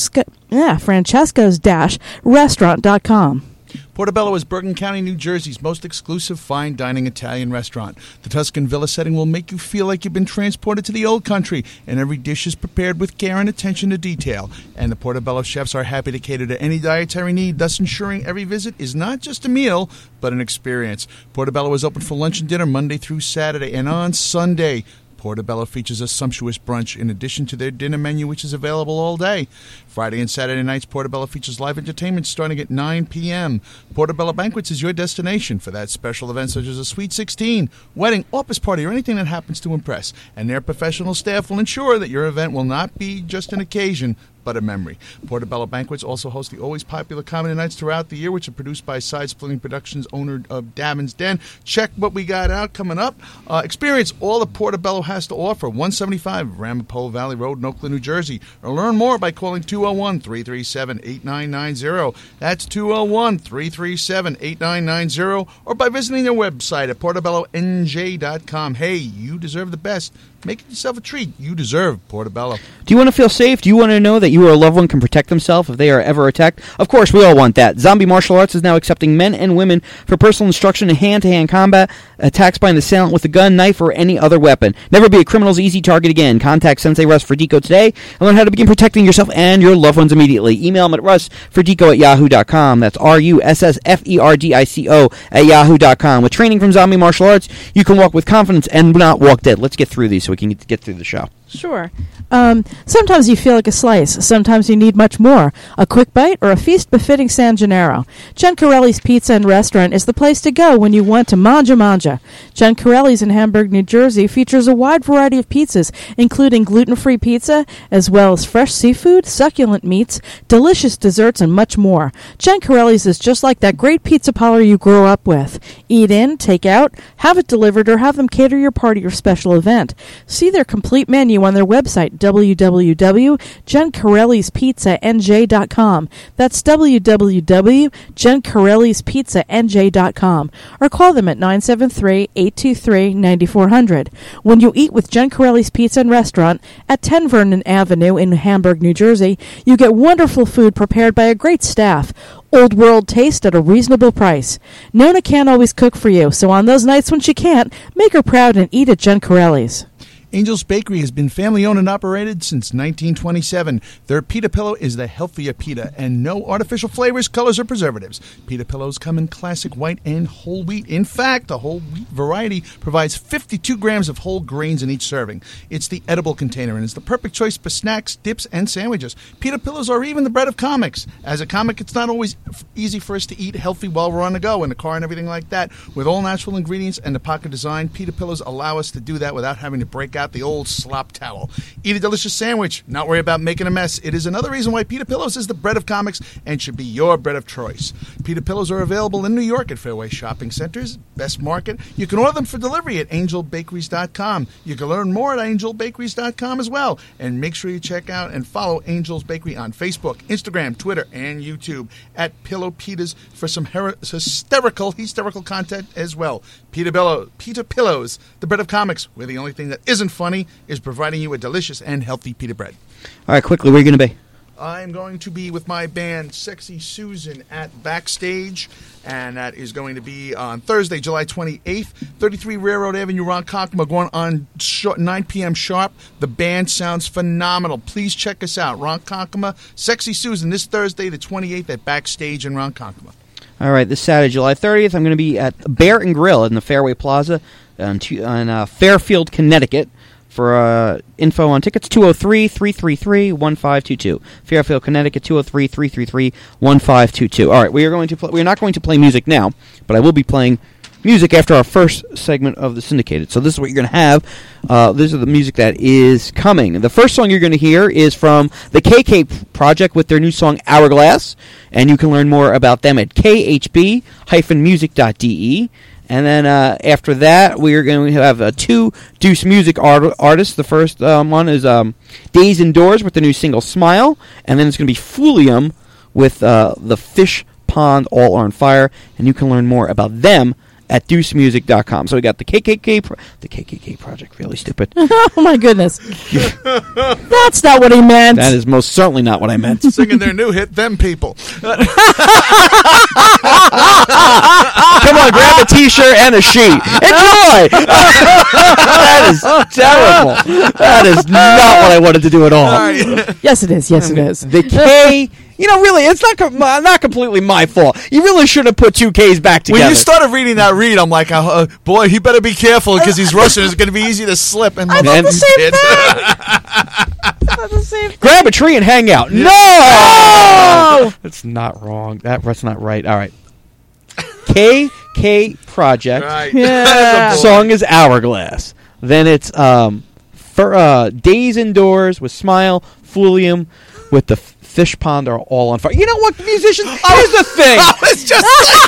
francescos-restaurant.com. Portobello is Bergen County, New Jersey's most exclusive fine dining Italian restaurant. The Tuscan Villa setting will make you feel like you've been transported to the old country, and every dish is prepared with care and attention to detail. And the Portobello chefs are happy to cater to any dietary need, thus ensuring every visit is not just a meal, but an experience. Portobello is open for lunch and dinner Monday through Saturday, and on Sunday, Portobello features a sumptuous brunch in addition to their dinner menu, which is available all day. Friday and Saturday nights, Portobello features live entertainment starting at 9 p.m. Portobello Banquets is your destination for that special event such as a Sweet 16, wedding, office party, or anything that happens to impress. And their professional staff will ensure that your event will not be just an occasion, but a memory. Portobello Banquets also hosts the always popular comedy nights throughout the year, which are produced by Side Splitting Productions, owner of Davin's Den. Check what we got out coming up. Experience all that Portobello has to offer. 175 Ramapo Valley Road in Oakland, New Jersey. Or learn more by calling 201-337-8990. That's 201-337-8990. Or by visiting their website at portobellonj.com. Hey, you deserve the best. Make yourself a treat. You deserve Portobello. Do you want to feel safe? Do you want to know that you or a loved one can protect themselves if they are ever attacked? Of course, we all want that. Zombie Martial Arts is now accepting men and women for personal instruction in hand-to-hand combat, attacks by an assailant with a gun, knife, or any other weapon. Never be a criminal's easy target again. Contact Sensei Russ Ferdico today and learn how to begin protecting yourself and your loved ones immediately. Email him at russferdico@yahoo.com. That's RUSSFERDICO@yahoo.com. With training from Zombie Martial Arts, you can walk with confidence and not walk dead. Let's get through these so we can get through the show. Sure. Sometimes you feel like a slice. Sometimes you need much more. A quick bite or a feast befitting San Gennaro. Gencarelli's Pizza and Restaurant is the place to go when you want to manja. Gencarelli's in Hamburg, New Jersey features a wide variety of pizzas, including gluten-free pizza, as well as fresh seafood, succulent meats, delicious desserts, and much more. Gencarelli's is just like that great pizza parlor you grew up with. Eat in, take out, have it delivered, or have them cater your party or special event. See their complete menu on their website, www.gencarellispizzanj.com. That's www.gencarellispizzanj.com. Or call them at 973-823-9400. When you eat with Gencarelli's Pizza and Restaurant at 10 Vernon Avenue in Hamburg, New Jersey, you get wonderful food prepared by a great staff. Old world taste at a reasonable price. Nona can't always cook for you, so on those nights when she can't, make her proud and eat at Gencarelli's. Angel's Bakery has been family-owned and operated since 1927. Their pita pillow is the healthier pita, and no artificial flavors, colors, or preservatives. Pita pillows come in classic white and whole wheat. In fact, the whole wheat variety provides 52 grams of whole grains in each serving. It's the edible container, and it's the perfect choice for snacks, dips, and sandwiches. Pita pillows are even the bread of comics. As a comic, it's not always easy for us to eat healthy while we're on the go, in the car and everything like that. With all natural ingredients and the pocket design, pita pillows allow us to do that without having to break out the old slop towel. Eat a delicious sandwich, not worry about making a mess. It is another reason why Pita Pillows is the bread of comics and should be your bread of choice. Pita Pillows are available in New York at Fairway Shopping Centers, Best Market. You can order them for delivery at angelbakeries.com. You can learn more at angelbakeries.com as well. And make sure you check out and follow Angel's Bakery on Facebook, Instagram, Twitter, and YouTube at Pillow Pitas for some hysterical content as well. Pita Pillows, the bread of comics, where the only thing that isn't funny is providing you a delicious and healthy pita bread. All right, quickly, where are you going to be? I'm going to be with my band Sexy Susan at Backstage, and that is going to be on Thursday, July 28th, 33 Railroad Avenue, Ronkonkoma, going on 9 p.m. sharp. The band sounds phenomenal. Please check us out. Ronkonkoma, Sexy Susan, this Thursday, the 28th, at Backstage in Ronkonkoma. All right, this Saturday, July 30th, I'm going to be at Bear and Grill in the Fairway Plaza on Fairfield, Connecticut. For info on tickets, 203-333-1522. Fairfield, Connecticut, 203-333-1522. All right, we are not going to play music now, but I will be playing music after our first segment of the syndicated. So this is what you're going to have. This is the music that is coming. The first song you're going to hear is from the KK Project with their new song Hourglass, and you can learn more about them at khb-music.de. And then after that, we are going to have two Deuce Music artists. The first one is Days Indoors with the new single Smile. And then it's going to be Fulium with the Fish Pond All on Fire. And you can learn more about them at deucemusic.com. So we got the KKK Project. Really stupid. Oh, my goodness. That's not what he meant. That is most certainly not what I meant. Singing their new hit, Them People. Come on, grab a T-shirt and a sheet. Enjoy! That is terrible. That is not what I wanted to do at all. Yes, it is. Yes, it is. The Really, it's not completely my fault. You really should have put 2 Ks back together. When you started reading that read, I'm like, boy, he better be careful because he's Russian. It's going to be easy to slip. And I thought the same thing. I thought the same thing. Grab a tree and hang out. Yeah. No! That's not wrong. That's not right. All right. KK Project. Right. Yeah. Song is Hourglass. Then it's for Days Indoors with Smile, Foolium with the Fish Pond are all on fire. You know what, musicians? Here's the thing. I was just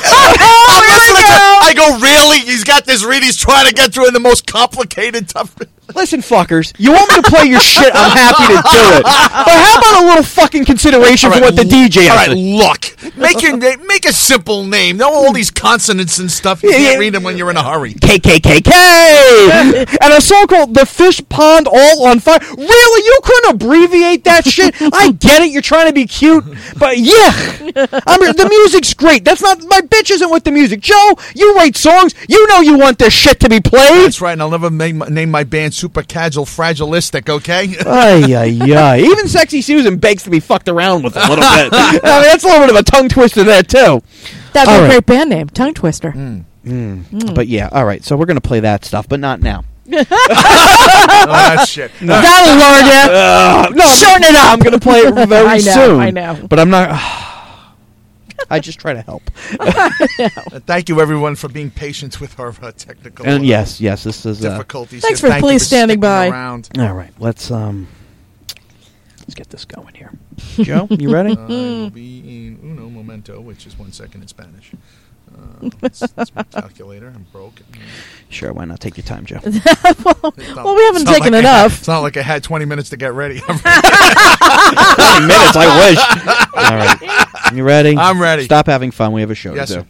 I go, really? He's got this read. He's trying to get through in the most complicated, tough. Listen, fuckers, you want me to play your shit, I'm happy to do it. But how about a little fucking consideration for what the DJ has to... look. Make a simple name. No all these consonants and stuff. You can't read them when you're in a hurry. KKKK! And a song called The Fish Pond All on Fire. Really? You couldn't abbreviate that shit? I get it, you're trying to be cute, but the music's great. That's not... My bitch isn't with the music. Joe, you write songs. You know you want this shit to be played. That's right, and I'll never name my band Super Casual Fragilistic, okay? Ay, ay, ay. Even Sexy Susan begs to be fucked around with a little bit. I mean, that's a little bit of a tongue twister there, too. That'd be a great band name, Tongue Twister. But yeah, all right, so we're going to play that stuff, but not now. That shit. That'll learn you. No, shorten it up. I'm going to play it very soon. I know. But I'm not... I just try to help. Thank you, everyone, for being patient with our technical and yes, this is difficulties. Thanks for please standing by. Around. All right, let's get this going here. Joe, you ready? I will be in uno momento, which is 1 second in Spanish. That's my calculator. I'm broke. Sure, why not? Take your time, Joe. Well, we haven't taken enough. It's not like I had 20 minutes to get ready. 20 minutes, I wish. All right. You ready? I'm ready. Stop having fun. We have a show yes, to do. Sir.